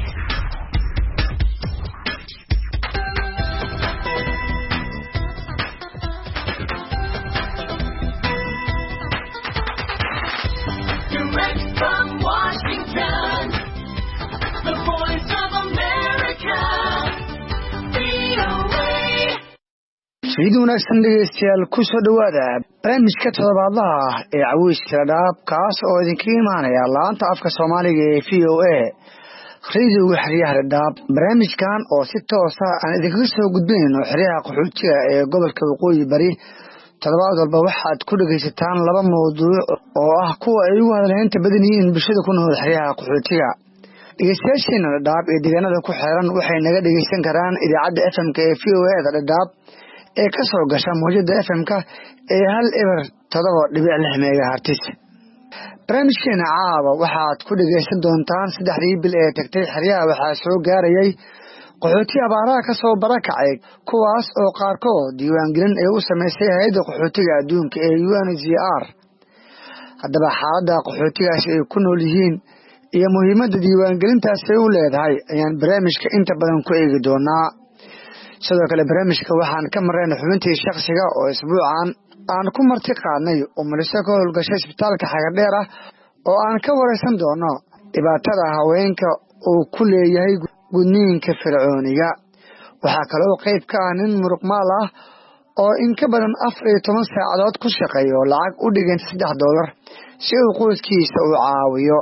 fiid wanaagsan dhegeystayaal ku soo dhowaada barnaamijka toddobaadlaha ah ee caweyska dhadhaab kaas oo idinkaga imaanaya laanta afka soomaaliga ee VOA radiyoga xeryaha dhadhaab barnaamijkan oo si toosa aan idinkaga soo gudbinayno xeryaha qaxootiga ee gobolka waqooyi bari toddobaad walba waxaad ku dhegaysataan laba mawduuc oo ah kuwa ay ugu hadalhaynta badan yihiin bulshada ku nool xeryaha qaxootiga dhegeystayaasheena dhadhaab ee deegaanada ku xeeran waxay naga dhegeysan karaan idaacadda FM-ka ee VOA da dhadhaab ee ka soo gasha mawjada FM-ka ee 107.6 megahertz barnaamijkeena caawa waxaad ku dhegeysan doontaan 3 bil ee tagtay xeryaha waxaa soo gaarayay qaxooti abaaraha ka soo barakacay kuwaas oo qaarkood diiwaangelin ay u sameysay hay'adda qaxootiga adduunka ee UNHCR haddaba xaaladda qaxootigaasi ay ku nool yihiin iyo muhiimadda diiwaangelintaasi ay u leedahay ayaan barnaamijka inta badan ku eegi doonaa sidoo kale barnaamijka waxaan ka marayna xubintii shakhsiga oo isbuucan aan ku marti qaadnay oo muliso ka howlgashay isbitaalka xagadheer ah oo aan ka waraysan doono dhibaatada haweenka uu ku leeyahay gudniinka fircooniga waxaa kaloo qayb ka ah nin muruqmaal ah oo in ka badan 14 saacadood ku shaqeeyo lacag u dhigan $3 si uu qoyskiisa u caawiyo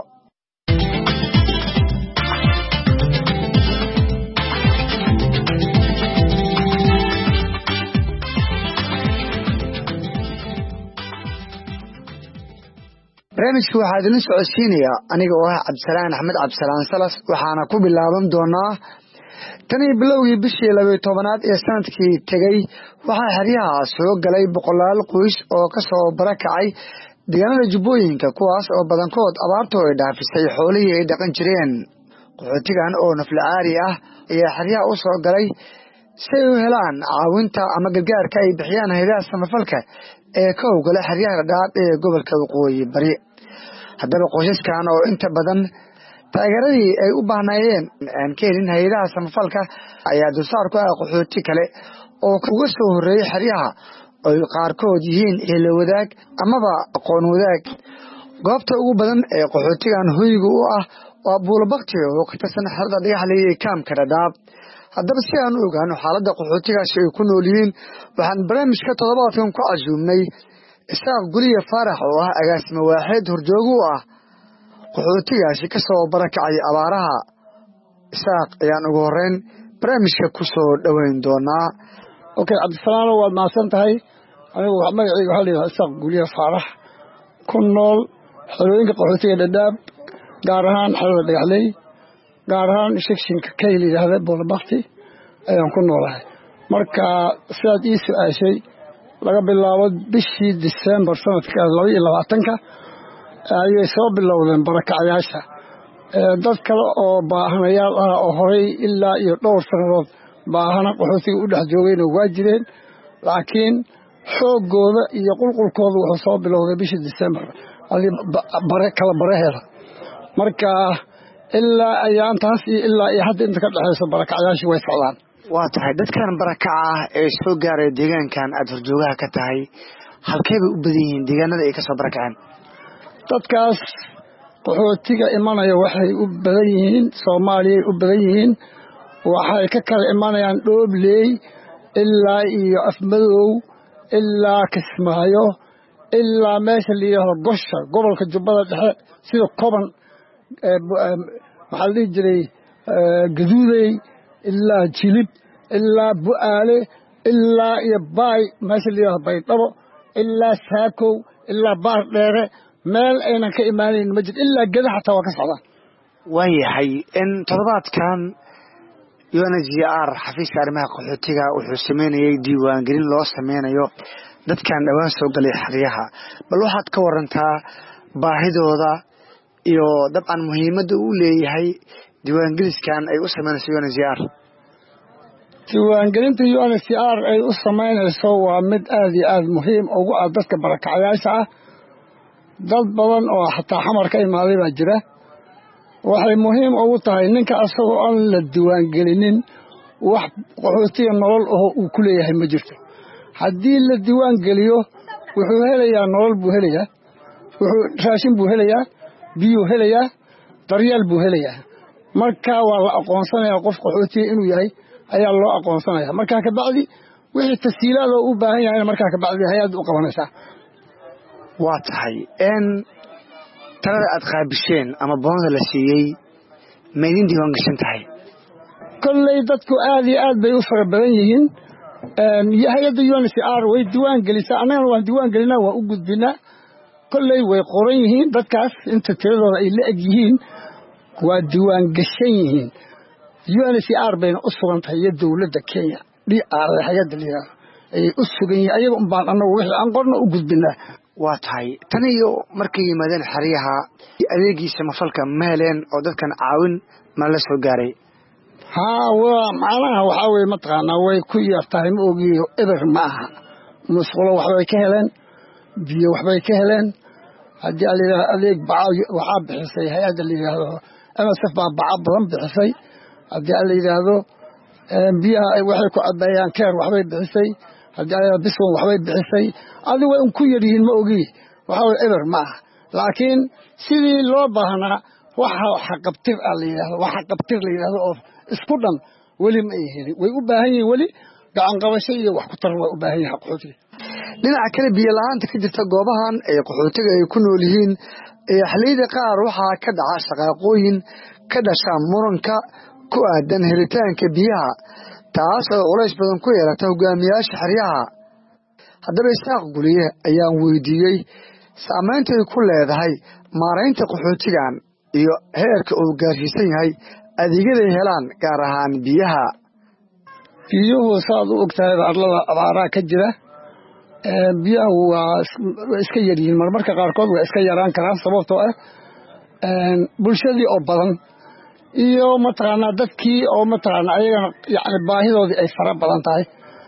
barnaamijka waxaa idin socodsiinaya aniga oo ah Cabdisalaan Axmed Cabdisalaan Salas waxaana ku bilaaban doonaa tani bilowgii bishii 12aad ee sanadkii tagay waxaa xeryaha soo galay boqolaal qoys oo ka soo barakacay deegaanada Jubbooyinka kuwaas oo badankood abaartu ay dhaafisay xoolihii ay dhaqan jireen qaxootigan oo naflacaari ah ayaa xeryaha u soo galay si ay u helaan caawinta ama gargaarka ay bixiyaan hay'adaha samafalka ee ka howlgala xeryaha dhadhaab ee gobolka waqooyi bari haddaba qoysaskan oo inta badan taageeradii ay u baahnaayeen aan ka helin hay'adaha samafalka ayaa dulsaar ku ah qaxooti kale oo uga soo horreeyay xeryaha oo qaarkood yihiin eelo wadaag amaba aqoon wadaag goobta ugu badan ee qaxootigan hoyga u ah waa buulabakti oo ka tirsan xerada dhagaxley ee kaamka dhadhaab haddaba si aan u ogaano xaaladda qaxootigaasi ay ku nool yihiin waxaan barnaamijka toddobaadkan ku casuumnay isaaq guliye faarax oo ah agaasimo waaxeed horjoogo u ah qaxootigaasi ka soo barakacay abaaraha isaaq ayaan ugu horreyn barnaamijka ku soo dhoweyn doonaa okay cabdisalaano waad mahadsan tahay anigu magacayga waxaa layidhaha isaaq guliye faarax ku nool xerooyinka qaxootiga dhadhaab gaar ahaan xerada dhagaxley gaar ahaan sekshinka kay la yidhaahda buulabakti ayaan ku noolahay marka sidaad ii su-aashay laga bilaabo bishii December sanadka 2022 ayay soo bilowdeen barakacyaasha dad kale oo baahanayaal ah oo horey ilaa iyo dhowr sanadood baahana qaxootiga u dhex joogayna waa jireen laakiin xoogooda iyo qulqulkooda wuxuu soo bilowday bishii December kala baraheeda marka ilaa ayaantaas iyo ilaa iyo hadda inta ka dhexayso barakacyaashii way socdaan waa tahay dadkan barakaca ah ee soo gaaray deegaankan aad horjoogaha ka tahay halkee bay u badan yihiin deegaanada ay ka soo barakaceen dadkaas qaxootiga imanaya waxay u badan yihiin Soomaaliya u badan yihiin waxay ka kala imanayaan Dhoobley ilaa iyo afmadow ilaa kismaayo ilaa meesha la yidhaahdo gosha gobolka jubbada dhexe sida koban maxaa la dhihi jiray gaduudey ilaa jilib ilaa bu'aale ilaa iyo baay meesha la yidhahdo baydhabo ilaa saakow ilaa baar dheere meel aynan ka imaanayn ma jirto ilaa geda xataa waa ka socdaan waayahay in toddobaadkan UNHCR xafiiska arrimaha qaxootiga wuxuu sameynayay diiwaangelin loo sameynayo dadkan dhawaan soo galay xeryaha bal waxaad ka warantaa baahidooda iyo dabcan muhiimadda uu leeyahay diiwaangeliskan ay u sameynayso UNHCR diiwaangelinta UNHCR ay u sameynayso waa mid aad iyo aad muhiim ugu ah dadka barakacayaasha ah dad badan oo xataa xamar ka imaaday baa jira waxay muhiim ugu tahay ninka asagoo aan la diiwaangelinin wax qaxootiga nolol oo uu ku leeyahay ma jirto haddii la diiwaangeliyo wuxuu helayaa nolol buu helayaa wuxuu raashin buu helayaa biyuu helayaa daryeel buu helayaa marka waa la aqoonsanayaa qof qaxootiga inuu yahay ayaa loo aqoonsanayaa markaa kabacdi wixii tashiilaad oo u baahan yahay markaa kabacdi hay-adda u qabanaysaa waa tahay talada aad qaabisheen ama boonda la siiyey ma idin diiwaan gashan tahay kolley dadku aad iyo aad bay u fara badan yihiin hay-adda UNHCR way diiwaan gelisaa annagana waan diiwaan gelinaa waan u gudbinaa kolley way qoran yihiin dadkaas inta tiradooda ay la eg yihiin waa diiwaan gashan yihiin UNHCR bayna u sugan tahay iyo dowladda Kenya hay-adda liyaa ay u sugan yihiin ayaga un baan annagu wixii aan qorno u gudbinaa waa tahay tan iyo markay yimaadeen xeryaha adeegiisa mafalka ma heleen oo dadkan caawin ma la soo gaaray waa macnaha waxaa weye mataqaanaa way ku yar tahay ma ogiyo eber ma aha musqulo waxbay ka heleen biyo waxbay ka heleen haddii a layidhahdo adeeg baca waxaa bixisay hay-adda la yidhaahdo MSF baa baca badan bixisay haddii a la yidhaahdo biyaha waxay ku cabeeyaan keer waxbay bixisay haddii a layidhahdo biswan waxbay bixisay adi way un ku yar yihiin ma ogi waxaa weye eber ma aha laakiin sidii loo baahnaa waxa xaqabtir a la yidhahdo wax xaqabtir la yidhahdo oo isku dhan weli ma ay helin way u baahan yihiin weli gacan qabasho iyo wax ku taran waa u baahan yihiin qaxootiga dhinaca kale biyo la-aanta ka jirta goobahan ay qaxootiga ay ku nool yihiin xilliyada qaar waxaa ka dhaca shaqaaqooyin ka dhasha muranka ku aadan helitaanka biyaha taas oo culays badan ku yeelata hogaamiyaasha xeryaha haddaba isaaq guliye ayaan weydiiyey saameyntay ku leedahay maaraynta qaxootigan iyo heerka uu gaarsiisan yahay adeegyaday helaan gaar ahaan biyaha biyuhu saad u ogtahay arlada abaaraa ka jira biyahu waa iska yar yihiin marmarka qaarkood waa iska yaraan karaan sababtoo ah bulshadii oo badan iyo mataqaanaa dadkii oo mataqaanaa ayagana yani baahidoodii ay fara badan tahay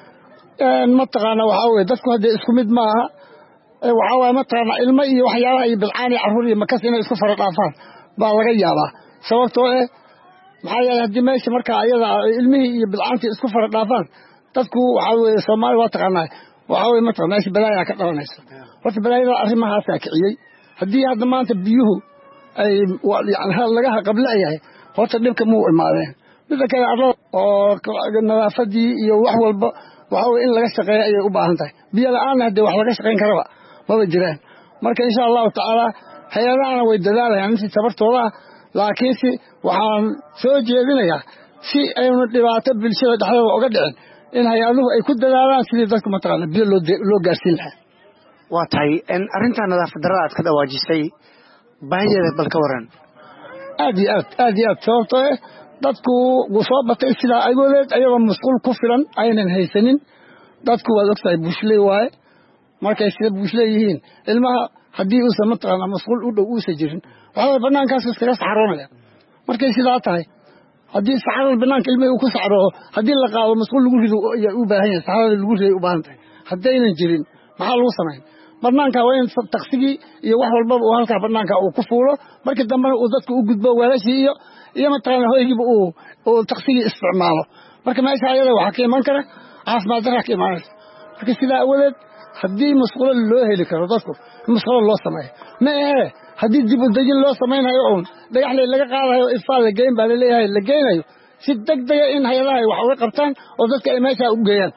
mataqaanaa waxaa weye dadku haddee isku mid maaha waxaa waye mataqaanaa ilmo iyo waxyaabaha iyo bilcaan iyo carruur iyo makas inay isku fara dhaafaan baa laga yaabaa sababtoo ah maxaa yeelay haddii meesha markaa ayada ilmihii iyo bilcaantii isku fara dhaafaan dadku waxaa weye soomaali waa taqaanaa waxaa weye mataqana meesha balaayaa ka dhalanaysa horta balaayada arrimahaasaa kiciyey haddii hadda maanta biyuhu ay yani laga qableeyahay horta dhibka muu imaadeen midda kale arlada oo nadaafadii iyo wax walba waxaa weye in laga shaqeeya ayay u baahan tahay biyo la-aanna haddee wax laga shaqayn karaba maba jiraan marka insha allahu tacaala hay-adahana way dadaalayaan intii tabartooda ah laakiinse waxaan soo jeedinayaa si aynu dhibaato bulshada dhexdooda uga dhicin in hay-aduhu ay ku dadaalaan sidii dadku mataqaana biyo loo gaarsiin lahaa waa tahay arrintaa nadaafad darrada aad ka dhawaajisay baahideeda bal ka waran aad iyo aad sababtoo ah dadku wuu soo batay sidaa agoodeed ayagoo masquul ku filan aynan haysanin dadku waad ogtahay buushley waaye markay sida buushley yihiin ilmaha haddii uusan mataqaana masquul u dhow uusan jirin waxaa waye bannaankaasu iskaga saxaroonaya markay sidaa tahay haddii saxarada bannaanka ilmihii uu ku saxrooho haddii la qaado masquul lagu rido ayaa u baahan yahay saxarada lagu riday u baahan tahay haddaynan jirin maxaa lagu samayn bannaanka waa in taqsigii iyo wax walbaba uu halkaa bannaanka uu ku fuulo markii dambena uu dadku u gudbo weelashii iyo mataqaana hoygiiba uu taqsigii isticmaalo marka meesha ayada waxaa ka iman kara caafimaad darraa ka imaanaysa marka sidaa awadeed haddii masquulo loo heli karo dadku masquulo loo sameeyo ma ahee haddii dib u dejin loo samaynayo uun dhagaxley laga qaadayo ifaa la geyn baa laleeyahay la geynayo si deg dega in hay-adaha ay wax uga qabtaan oo dadka ay meeshaa u geeyaan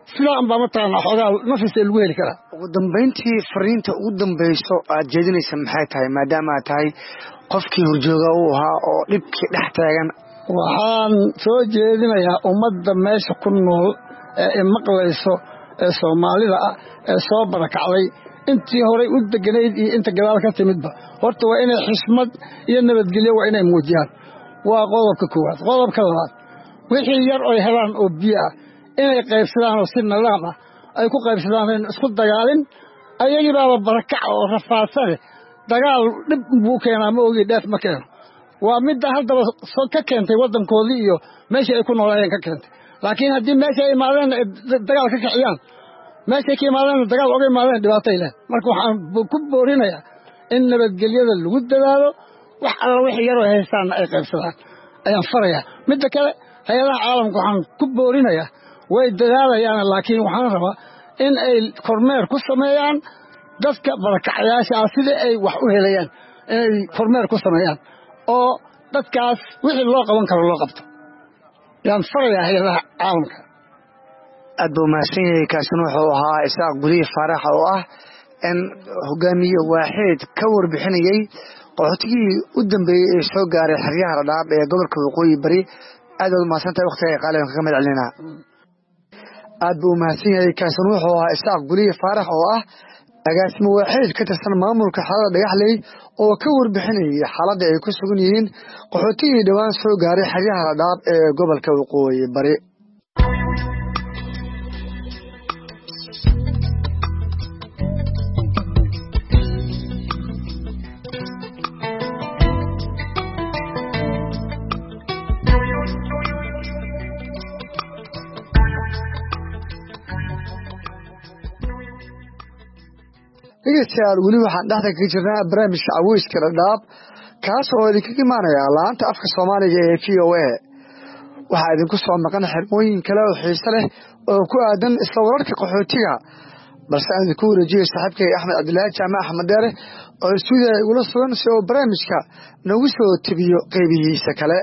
sidaan baa mataqaanaa xoogaa nafis lagu heli karaa. ugu dambeyntii fariinta ugu dambayso aad jeedinaysa maxay tahay maadaama aad tahay qofkii horjooga uu ahaa oo dhibkii dhex taagan? waxaan soo jeedinayaa ummadda meesha ku nool ee maqlayso ee Soomaalida ah ee soo barakacday intii hore u deganayd iyo inta gadaal ka timidba horta waa inay xishmad iyo nabadgelyo waa inay muujiyaan. waa qodobka koowaad. qodobka labaad wixii yar oo helaan oo biyo ah inay qaybsadaan oo si nidaam ah ay ku qaybsadaan in isku dagaalin ayagii baaba barakac oo rafaasade dagaal dhib buu keenaa ma ogi dheef ma keeno. waa midda haddaba ka keentay waddankoodii iyo meeshii ay ku noolayeen ka keentay. laakiin haddii meesha ay imaadeen dagaal ka kiciyaan meeshay ka imaadeen dagaal oga imaadeen dhibaatay leh. marka waxaan ku boorinayaa in nabadgelyada lagu dadaalo wax alla wixii yaroo haystaan ay qaybsadaan ayaan farayaa. midda kale hay'adaha caalamka waxaan ku boorinayaa way dadaalayaan laakiin waxaan rabaa in ay kormeer ku sameeyaan dadka barakacayaasha ah sida ay wax u helayaan inay kormeer ku sameeyaan oo dadkaas wixii loo qaban karo loo qabto yaan farayaa hay'adaha caalamka. aad buu mahadsan yahay. kaasina wuxuu ahaa Isaaq Guliye Faarax oo ah in hogaamiye waaxid ka warbixinayay qaxootigii u dambeeyay ee soo gaaray xeryaha Dhadhaab ee gobolka Waqooyi Bari. aad u mahadsantahay waqtiga ay qaaleen kaga mid celinaa. aad buu mahadsan yahay. kaasina wuxuu ahaa Isaaq Guliye Faarax oo ah agaasimo waaxid ka tirsan maamulka xaalada Dhagaxley oo ka warbixinayay xaaladda ay ku sugan yihiin qaxootigii dhawaan soo gaaray xeryaha Dhadhaab ee gobolka Waqooyi Bari. dhegeystayaal weli waxaan dhexda kaga jirnaa barnaamijka Caweyska Dhadhaab kaas oo idinkaga imaanaya laanta afka Soomaaliga ee VOA. waxaa idinku soo maqan xirmooyin kale oo xiiso leh oo ku aadan isla wararka qaxootiga balse aan idinku wareejiyay saaxiibkay Axmed Cabdilaahi Jaamac Axmed Deere oo stuudiga igula sugan si uu barnaamijka nagu soo tabiyo qaybihiisa kale.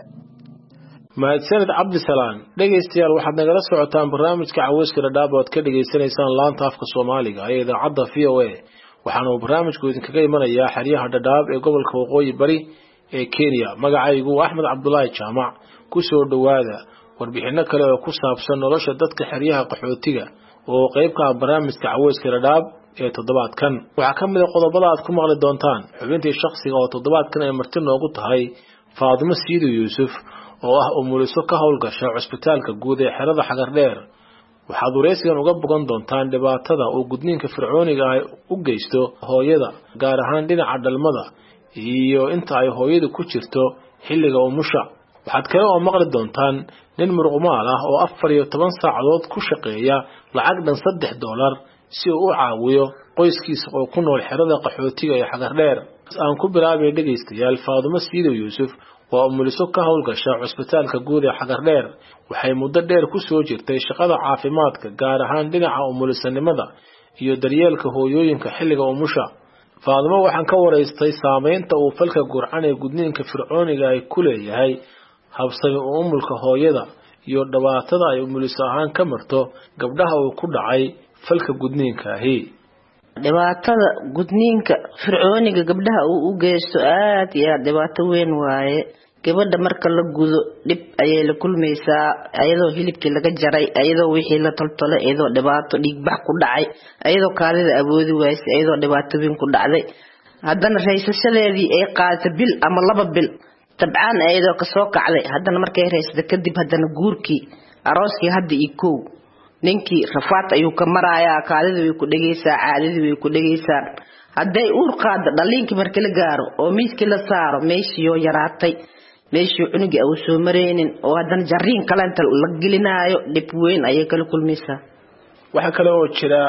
mahadsanid Cabdisalaan. dhegeystayaal waxaad nagala socotaan barnaamijka Caweyska Dhadhaab oo aad ka dhageysanaysaan laanta afka Soomaaliga ee idaacadda VOA. waxaana uu barnaamijku idinkaga imanayaa xeryaha Dhadhaab ee gobolka Waqooyi Bari ee Kenya. magacaygu Axmed Cabdilaahi Jaamac. ku soo dhawaada warbixino kale oo ku saabsan nolosha dadka xeryaha qaxootiga oo qayb ka ah barnaamijka Caweyska Dhadhaab ee toddobaadkan. waxaa ka mid ah qodobada aad ku maqli doontaan xubintii shakhsiga oo toddobaadkan ay marti noogu tahay Faadimo Siido Yuusuf oo ah umuliso ka howlgasha cusbitaalka guud ee xerada Xagardheer. waxaad wareysigan uga bogan doontaan dhibaatada uu gudniinka fircooniga ah u geysto hooyada gaar ahaan dhinaca dhalmada iyo inta ay hooyadu ku jirto xilliga umusha. waxaad kale oo maqli doontaan nin muruqmaal ah oo 14 saacadood ku shaqeeya lacag dhan $3 si uu u caawiyo qoyskiisa oo ku nool xerada qaxootiga ee Xagardheer. aan ku bilaabay dhegeystayaal Faadimo Siido Yuusuf waa umuliso ka howlgasha cusbitaalka guud ee Xagardheer. waxay muddo dheer ku soo jirtay shaqada caafimaadka gaar ahaan dhinaca umulisanimada iyo daryeelka hooyooyinka xilliga umusha. Faadimo waxaan ka wareystay saameynta uu falka gurcan ee gudniinka fircooniga ay ku leeyahay habsami u umulka hooyada iyo dhibaatada ay umuliso ahaan ka marto gabdhaha uu ku dhacay falka gudniinka ahi. dhibaatada gudniinka fircooniga gabdhaha uu u geysto aad iyo dhibaato weyn waaye. gabadha marka la gudo dhib ayay la kulmaysaa ayadoo hilibkii laga jaray ayadoo wixii la toltolay ayadoo dhibaato dhiigbax ku dhacay ayadoo kaadida awoodi waysay ayadoo dhibaato weyn ku dhacday. haddana raysashadeedii ay qaadatay bil ama 2 bil tabcaan ayadoo ka soo kacday haddana markay raysada kadib haddana guurkii arooskii hadda iyo kow ninkii rafaat ayuu ka marayaa kaadida way ku dhageysaa caadida way ku dhageysaa. hadday uur qaado dhaliinkii marka la gaaro oo miiskii la saaro meeshii oo yaraatay meeshii cunugi uu soo mareenin oo haddana jariin kalanta la gelinaayo dhib weyn ayay kala kulmaysaa. waxaa kale oo jira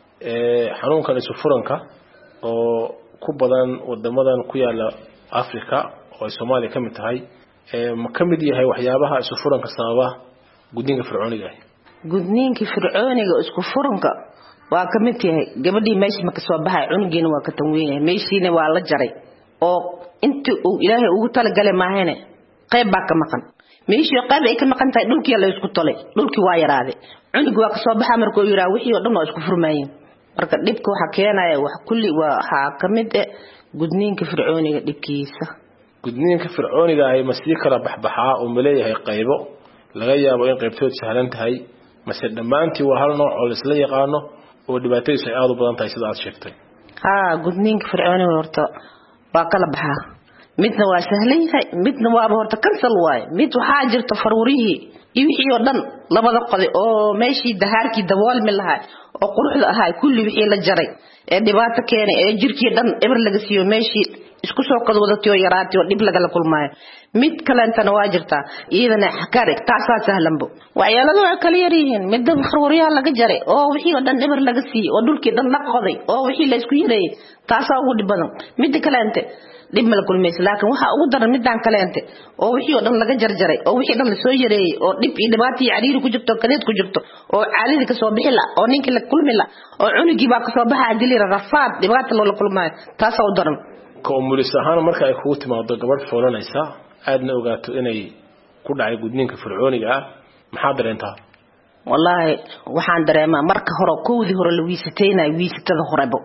xanuunkan isu furanka oo ku badan wadamadan ku yaala Afrika oo Soomaaliya ka mid tahay. ma ka mid yahay waxyaabaha isu furanka sababa gudniinka fircooniga ah? gudniinka fircooniga isku furanka waa ka mid yahay gabadhii meeshii marka soo baxay cunugiina waa ka tanweynay meeshiina waa la jaray oo intii uu Ilaahay ugu tala galay maahane qayb baa ka maqan meeshii qayb ay ka maqan tahay dhulkii la isku tolay dhulkii waa yaraaday cunug waa ka soo baxa markuu yiraa wixii oo dhan waa isku furmaayeen marka dhibka waxa keenaya wax kulli waxa kamid ah gudniinka fircooniga dhibkiisa gudniinka fircooniga ay masii kala baxbaxaa oo maleeyahay qaybo laga yaabo in qaybtood sahlan tahay mase dhamaantii waa hal nooc oo la isla yaqaano oo dhibaatadiisu ay aad u badan tahay sida aad sheegtay gudniinka fircooniga horta waa kala baxaa midna waa sahlan yahay midna waa horta kansal waay mid waxa jirta faruurihii iyo wixii oo dhan labada qodi oo meeshii dahaarkii daboolmi lahaa oo quruxda ahaa kulli wixii la jaray ee dhibaato keenay ee jirkii dhan eber laga siiyo meeshii isku soo qadwadato yaraatay oo dib laga la kulmaayo mid kale intana waa jirta iyadana xakarig taasa sahlanbo waxyaalada waa kala yariin mid faruuriyaha laga jaray oo wixii oo dhan eber laga siiyo oo dhulkii dhan la qoday oo wixii la isku yareeyay taasa ugu dhib badan mid kale inta dib ma la kulmayso laakiin waxa ugu daran midaan kale inta oo wixii oo dhan laga jarjaray oo wixii dhan la soo yareeyay oo dib iyo dhibaato iyo cariiri ku jirto kadeed ku jirto oo caalidi ka soo bixi la oo ninkii la kulmi la oo cunugii baa ka soo baxa dilira rafaad dhibaato loo kulmaayo taasa u daran كأموليس أهانا مركا يكون تماضي قبل فولانا إسا أدنى أوقاتو إني كل عي قدنين كفرعوني محاضر انتها والله وحان دريما مركا هرو كوذي هرو الويستينا ويستة هربو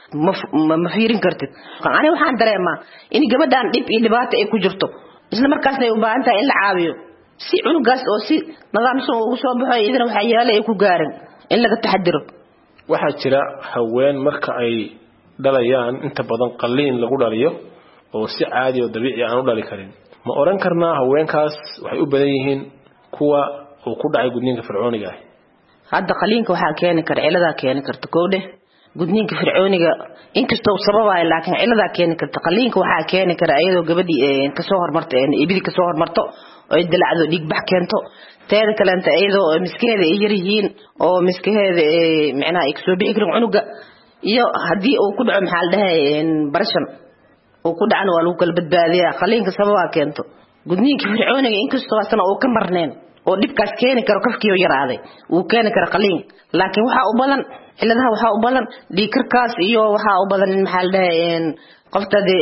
مفيرين كرتد أنا وحان دريما إني قبدان ديب إلي باتا إيكو جرتو إسنا مركاسنا يوبا أنتا إلا عاويو سي عنقاس أو سي نظام سوء بحي إذن وحيالا إيكو قارن إلا قد تحدرو waxaa jira haween marka ay dhalayaan inta badan qaliin lagu dhaliyo oo si caadi oo dabiici aan u dhali karin ma oran karnaa haweenkaas waxay u badan yihiin kuwa uu ku dhacay gudniinka fircooniga ah hadda qaliinka waxa keeni kara cilada keeni karta koodhe gudniinka fircooniga inkastoo sababay laakiin cilada keeni karta qaliinka waxa keeni kara ayadoo gabadhii ka soo hormartay ibidi ka soo hormarto oo dilacdo dhig bax keento teeda kale inta ayadoo miskineeda ay yarihiin oo miskineeda macnaa ay soo bixi karin cunuga iyo hadii uu ku dhaco maxal dhahay barashan uu ku dhacno waa lagu kala badbaadiyaa qaliinka sababa keento gudniinka fircooniga inkastoo asana uu ka marneen oo dhibkaas keeni karo kafkiyo yaraaday uu keeni karo qaliin laakiin waxa u badan ciladaha waxa u badan dhiigkarkaas iyo waxa u badan maxal dhahay qoftada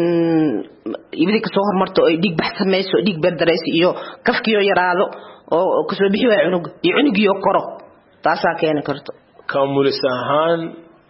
ibidi ka soo hormarto ay dhiig bax sameeyso dhiig berdareys iyo kafkiyo yaraado oo ka soo bixi waa cunuga iyo cunugiyo koro taasa keeni karto ka umulis ahaan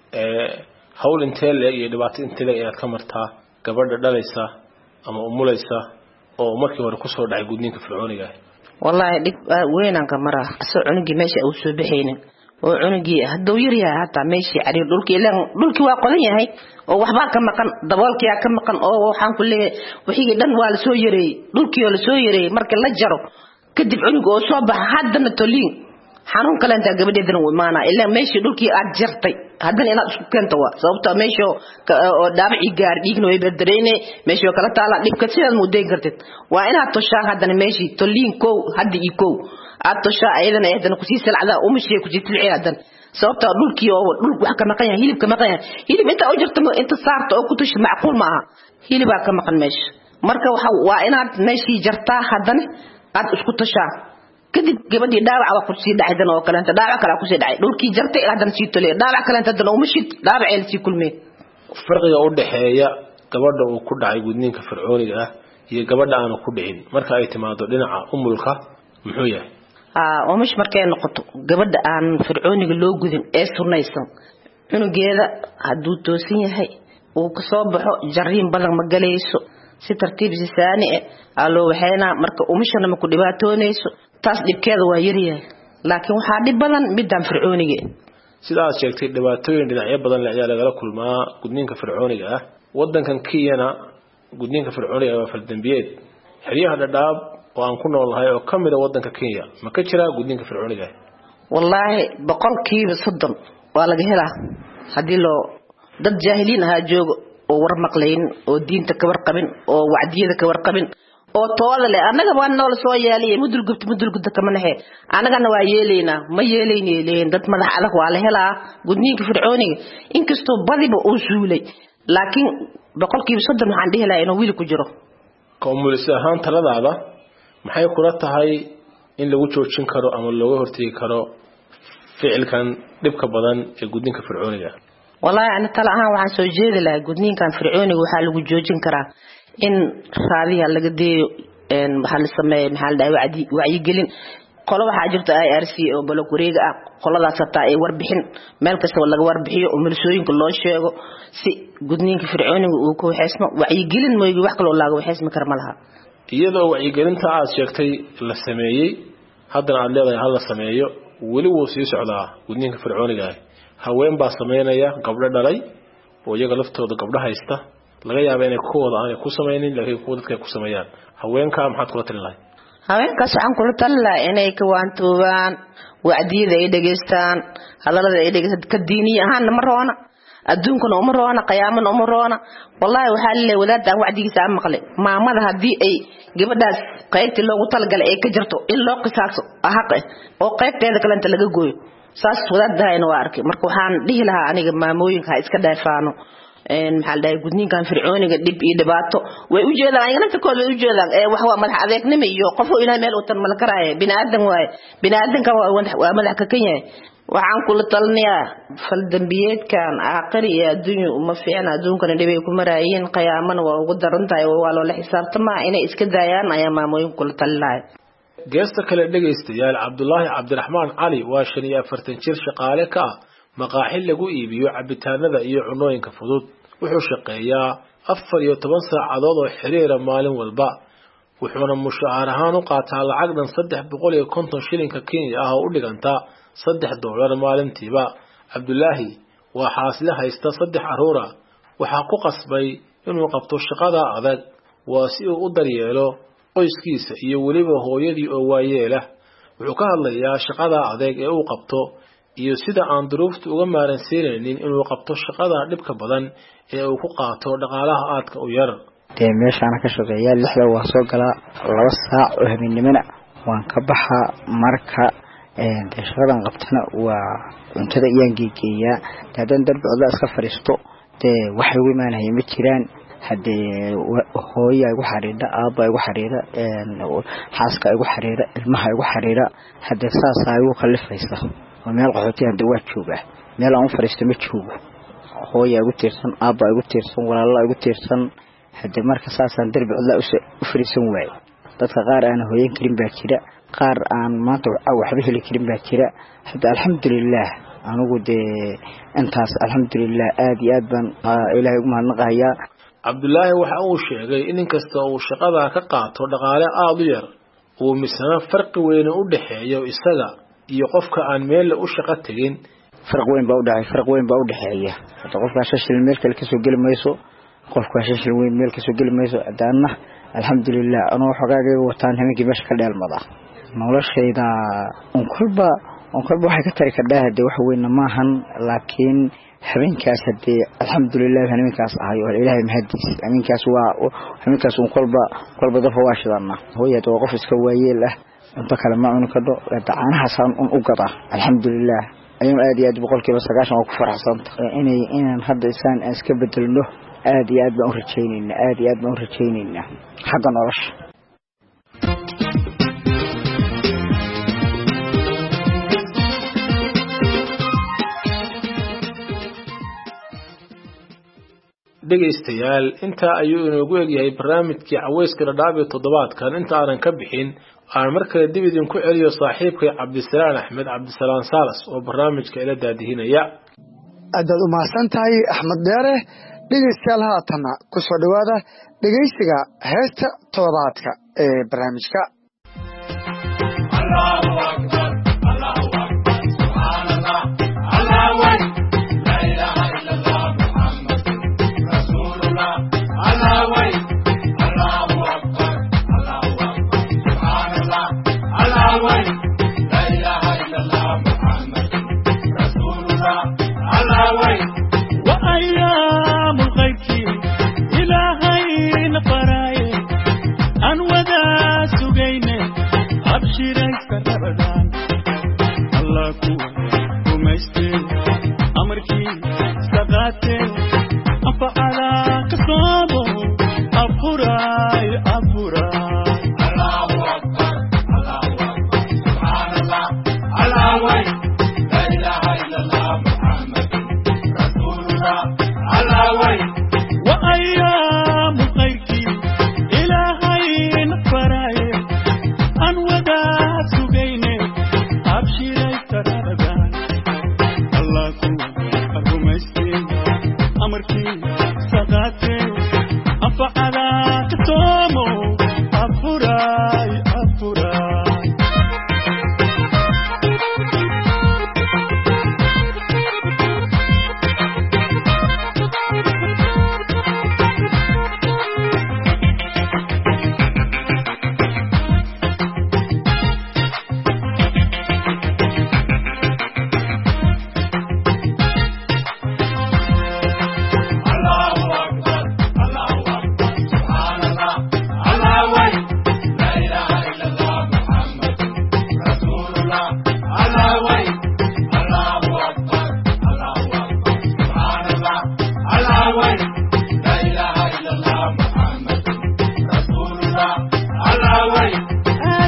hawl intee leeg iyo dhibaato intee leeg ayaad ka martaa gabadha dhalaysa ama umulaysa oo markii hore ku soo dhacay gudniinka fircooniga wallahi dhib weyn aan ka maraa asoo cunugii meesha uu soo bixaynin oo cunugii haduu yar yahay hata meeshii cariir dhulkii waa qodan yahay oo waxba ka maqan daboolkii ka maqan oo waxaan ku leeyahay wixii dhan waa la soo yareeyay dhulkii oo la soo yareeyay marka la jaro kadib cunuga oo soo baxa haddana toliin xanuun kale inta gabadheedana way maana ilaa meeshii dhulkii aad jartay haddana inaad isku keento waa sababta meesha oo dhaabici gaar dhiigna way badareyne meeshii kala taala dhibka sidaad mudeyn kartid waa inaad toshaa haddana meeshii toliin kow hadda iyo kow aad toshaa ayadana eedana ku sii salcada umashii ku jitilci haddana sababta dhulkii oo dhulku wax ka maqan yahay hilibka maqan yahay hilib inta u jirto inta saarto oo ku tushi macquul ma aha hilibaa ka maqan meesha marka waxa waa inaad meeshii jartaa haddana aad isku toshaa kadib gabadhii dhaawac waa ku sii dhacaydan oo kale inta dhaawac kale ku sii dhacay dhulkii jartay haddana sii tolay dhaawac kale inta haddana uma shid dhaawac ay sii kulmeen farqiga u dhaxeeya gabadha uu ku dhacay gudniinka fircooniga ah iyo gabadha aan ku dhicin marka ay timaado dhinaca umulka muxuu yahay oo mish markay noqoto gabadha aan fircooniga loo gudin ee sunaysan cunugeeda haduu toosin yahay uu ka soo baxo jariin badan ma galayso si tartiib saani alo waxayna marka umishana ma ku dhibaatoonayso taas dhibkeeda waa yariyahay laakiin waxa dhib badan midaan fircooniga sidaas sheegtay dhibaatooyin dhinacyo badan la ayaa laga kulmaa gudniinka fircooniga ah wadankan Kenya gudniinka fircooniga waa faldambiyeed xiriyaha dhadhaab oo aan ku noolahay oo kamid ah wadanka Kenya ma ka jira gudniinka fircooniga wallahi 100% waa laga helaa hadii loo dad jaahiliin ah joogo oo war maqlayn oo diinta ka warqabin oo wacdiyada ka warqabin oo tooda le anaga waan nool soo yeelay mudul gubta kama nahay anagana waa yeelayna ma yeelayneen dad madax adag waa la helaa gudniinka fircooniga inkastoo badiba uu suulay laakiin 100% waxaan dhihi lahaa inuu wiil ku jiro koomulis ahaan taladaada maxay kula tahay in lagu joojin karo ama looga hortagi karo ficilkan dhibka badan ee gudniinka fircooniga wallahi ana tala ahaan waxaan soo jeedi lahaa gudniinkan fircooniga waxa lagu joojin karaa in raadiga laga deeyo maxaa la sameeyay maxaa la dhahay wacyi gelin qolo waxaa jirta IRC oo balog wareega ah qoladaas taa ay warbixin meel kasta laga warbixiyo oo milsooyinka loo sheego si gudniinka fircooniga uu ku xeesmo wacyi gelin mooyay wax kale oo laga xeesmi kar malaha iyadoo wacyi gelinta aad sheegtay la sameeyay haddana aad leedahay hal la sameeyo weli wuu sii socdaa gudniinka fircooniga ah haween baa sameynaya gabdho dhalay oo iyaga laftooda gabdho haysta laga yaabo inay kooda aan ku sameeynin laakiin kuwa dadka ku sameeyaan haweenka maxaad kula talin lahayd haweenkaas waxaan kula talin lahaa inay ka waantoobaan wacdiyada ay dhageystaan hadallada ay dhageystaan ka diini ahaan ma roona adduunkana uma roona qiyaamana uma roona wallahi waxa la wadaadaan wacdigiisa aan maqlay maamada hadii ay gabadhaas qaybtii loogu talagalay ay ka jirto in loo qisaaso xaq oo qaybteeda kale inta laga gooyo saas wadaadayna waa arkay marka waxaan dhihi lahaa aniga maamooyinka iska dhaafaano maxaa la dhahay gudniinkan fircooniga dib iyo dhibaato way u jeedaan ayna takooda way u jeedaan wax waa madax adeegnimo iyo qof oo ilaahay meel u tan malkaraaye bini'aadan waaye bini'aadanka waa madax ka kan yahay waxaan kula talinayaa fal dambiyeedkan aakhiri iyo adduunyo uma fiicna adduunkana dhibay ku maraayeen qiyaamana waa ugu daran tahay waa loo la xisaabtamaa inay iska daayaan ayaa maamooyin kula talinaaya geesta kale dhageystayaal Cabdullaahi Cabdiraxmaan Cali waa 45 jir shaqaale ka maqaaxil lagu iibiyo cabitaanada iyo cunooyinka fudud wuxuu shaqeeyaa 14 saacadood oo xiriir maalin walba wuxuuna mushaar ahaan u qaataa lacag dhan 350 shilinka Kenya ah oo u dhiganta $3 maalintiiba Cabdullaahi waa xaasle haysta 3 caruur waxa ku qasbay inuu qabto shaqada adag waa si uu u daryeelo qoyskiisa iyo waliba hooyadii oo waayeela wuxuu ka hadlayaa shaqada adag ee uu qabto iyo sida aan duruuftu uga maaransiinaynin inuu qabto shaqada dhibka badan ee uu ku qaato dhaqaalaha aadka u yar meeshaan ka shaqeeyaa 6 waa soo galaa 2 saac oo habeenimana waan ka baxaa marka shaqadan qabtana waa cuntada iyaan geegeeyaa haddaan darbicda iska fariisto wax ugu imaanaya ma jiraan hadee hooyo igu xariida aabba igu xariida xaaska igu xariida ilmaha igu xariida hadee saas ay ugu khalifaysa oo meel qaxooti hadda waa joogaa meel aan u fariisto ma joogo hooyo igu tiirsan aabba igu tiirsan walaalo igu tiirsan hadee marka saasaan darbicda u fariisan waay dadka qaar aan hooyan karin baa jira qaar aan maanta waxba heli karin baa jira hadda alxamdulillaah anigu intaas alxamdulillaah aad iyo aad baan ilaahay ugu mahadnaqayaa Cabdullaahi waxa uu sheegay in inkasta uu shaqada ka qaato dhaqaale aad u yar uu misna farqi weyn u dhaxeeyo isaga iyo qofka aan meel u shaqo tagin farq weyn baa u dhaxeeya hada qofka shaqada meel kale ka soo gali mayso qofka shaqada weyn meel ka soo gali mayso adaana alxamdulillaah anoo xogaaga wataan habeenkii meesha ka dheelmada noloshayda unkulba waxay ka tari kadhaa hadee wax weyn ma ahan laakiin habeenkaas hadee alxamdulillaah habeenkaas ahay oo ilaahay mahadiis habeenkaas kolba dafa waa shidana hooyada qof iska waayeel ah inta kale ma cuni kado caanahaasaan u gadaa alxamdulillaah ayaan aad iyo aad 90% oo ku faraxsanta inaan hadda isaan iska bedelno aad iyo aad baan u rajaynaynaa xagga nolosha dhageystayaal inta ayuu inoogu egyahay barnaamijkii caweyska dhadhaab ee toddobaadkan inta aanan ka bixin aan markale dib idinku celiyo saaxiibkay Cabdisalaan Axmed Cabdisalaan Salas oo barnaamijka ila daadihinaya aad u mahadsan tahay Axmed Deere dhageystayaal haatana ku soo dhawaada dhageysiga heesta toddobaadka ee barnaamijka Allahu Akbar subhanallah Allahu Akbar la ilaha illallah وأيام الغيب إلهي نفراي أن ودا سجينه أبشر إسكربان الله كو مستي أمركي سقاتي أفعل كصابو أفراي الله أكبر سبحان الله الله لا إله إلا الله محمد رسول الله الله وأيام خيرك إلهي نفراي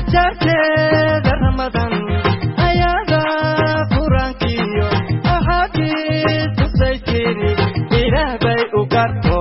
ajarteeda ramadan ayada quraankiyo axaadiis tusay jiri ilaah bay u garto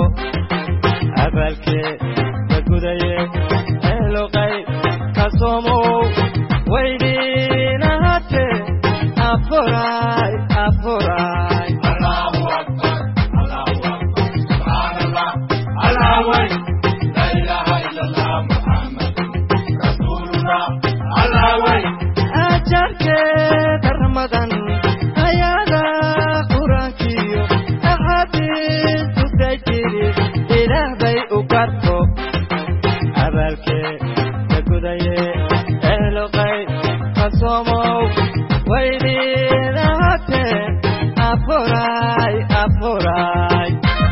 abaalkeeda gudaye ehlo qayb ka soomow waydiina hate afuray afuray Allahu akbar subhanallah Allahu la ilaha illallah muhammadun rasulullah Allahu ajarkeeda ramadan ayada quraankiyo axaadiis tusay jiri ilaah bay u garto abaalkeeda gudaye ehlo qayb ka soomow waydiina hate afuray afuray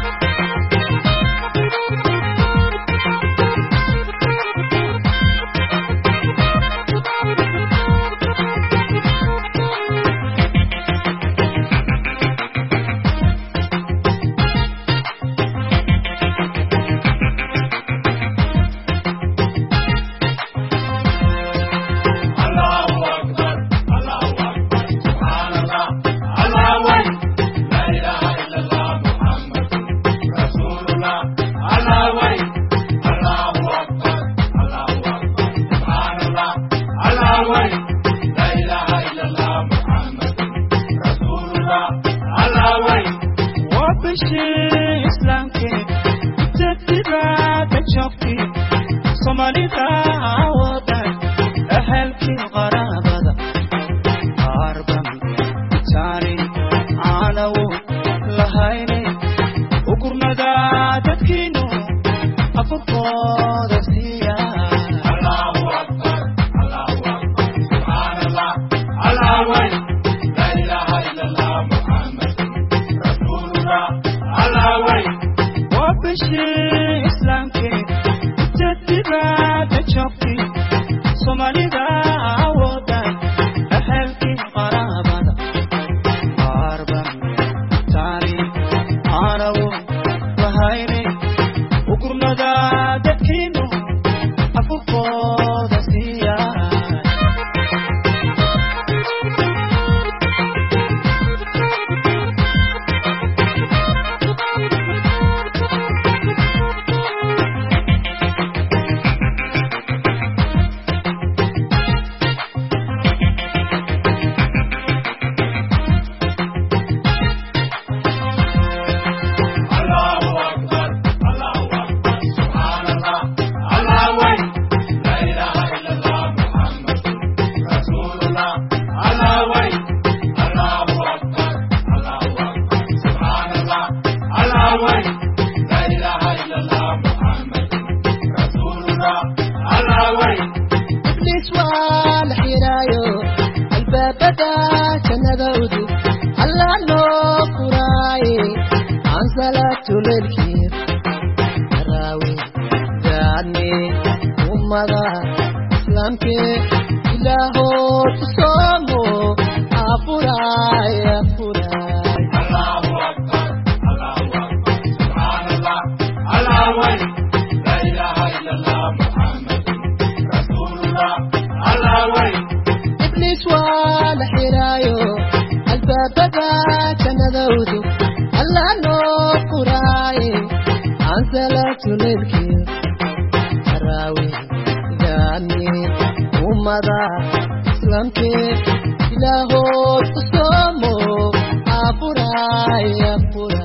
Islamke ilaho tusomo apuray apuray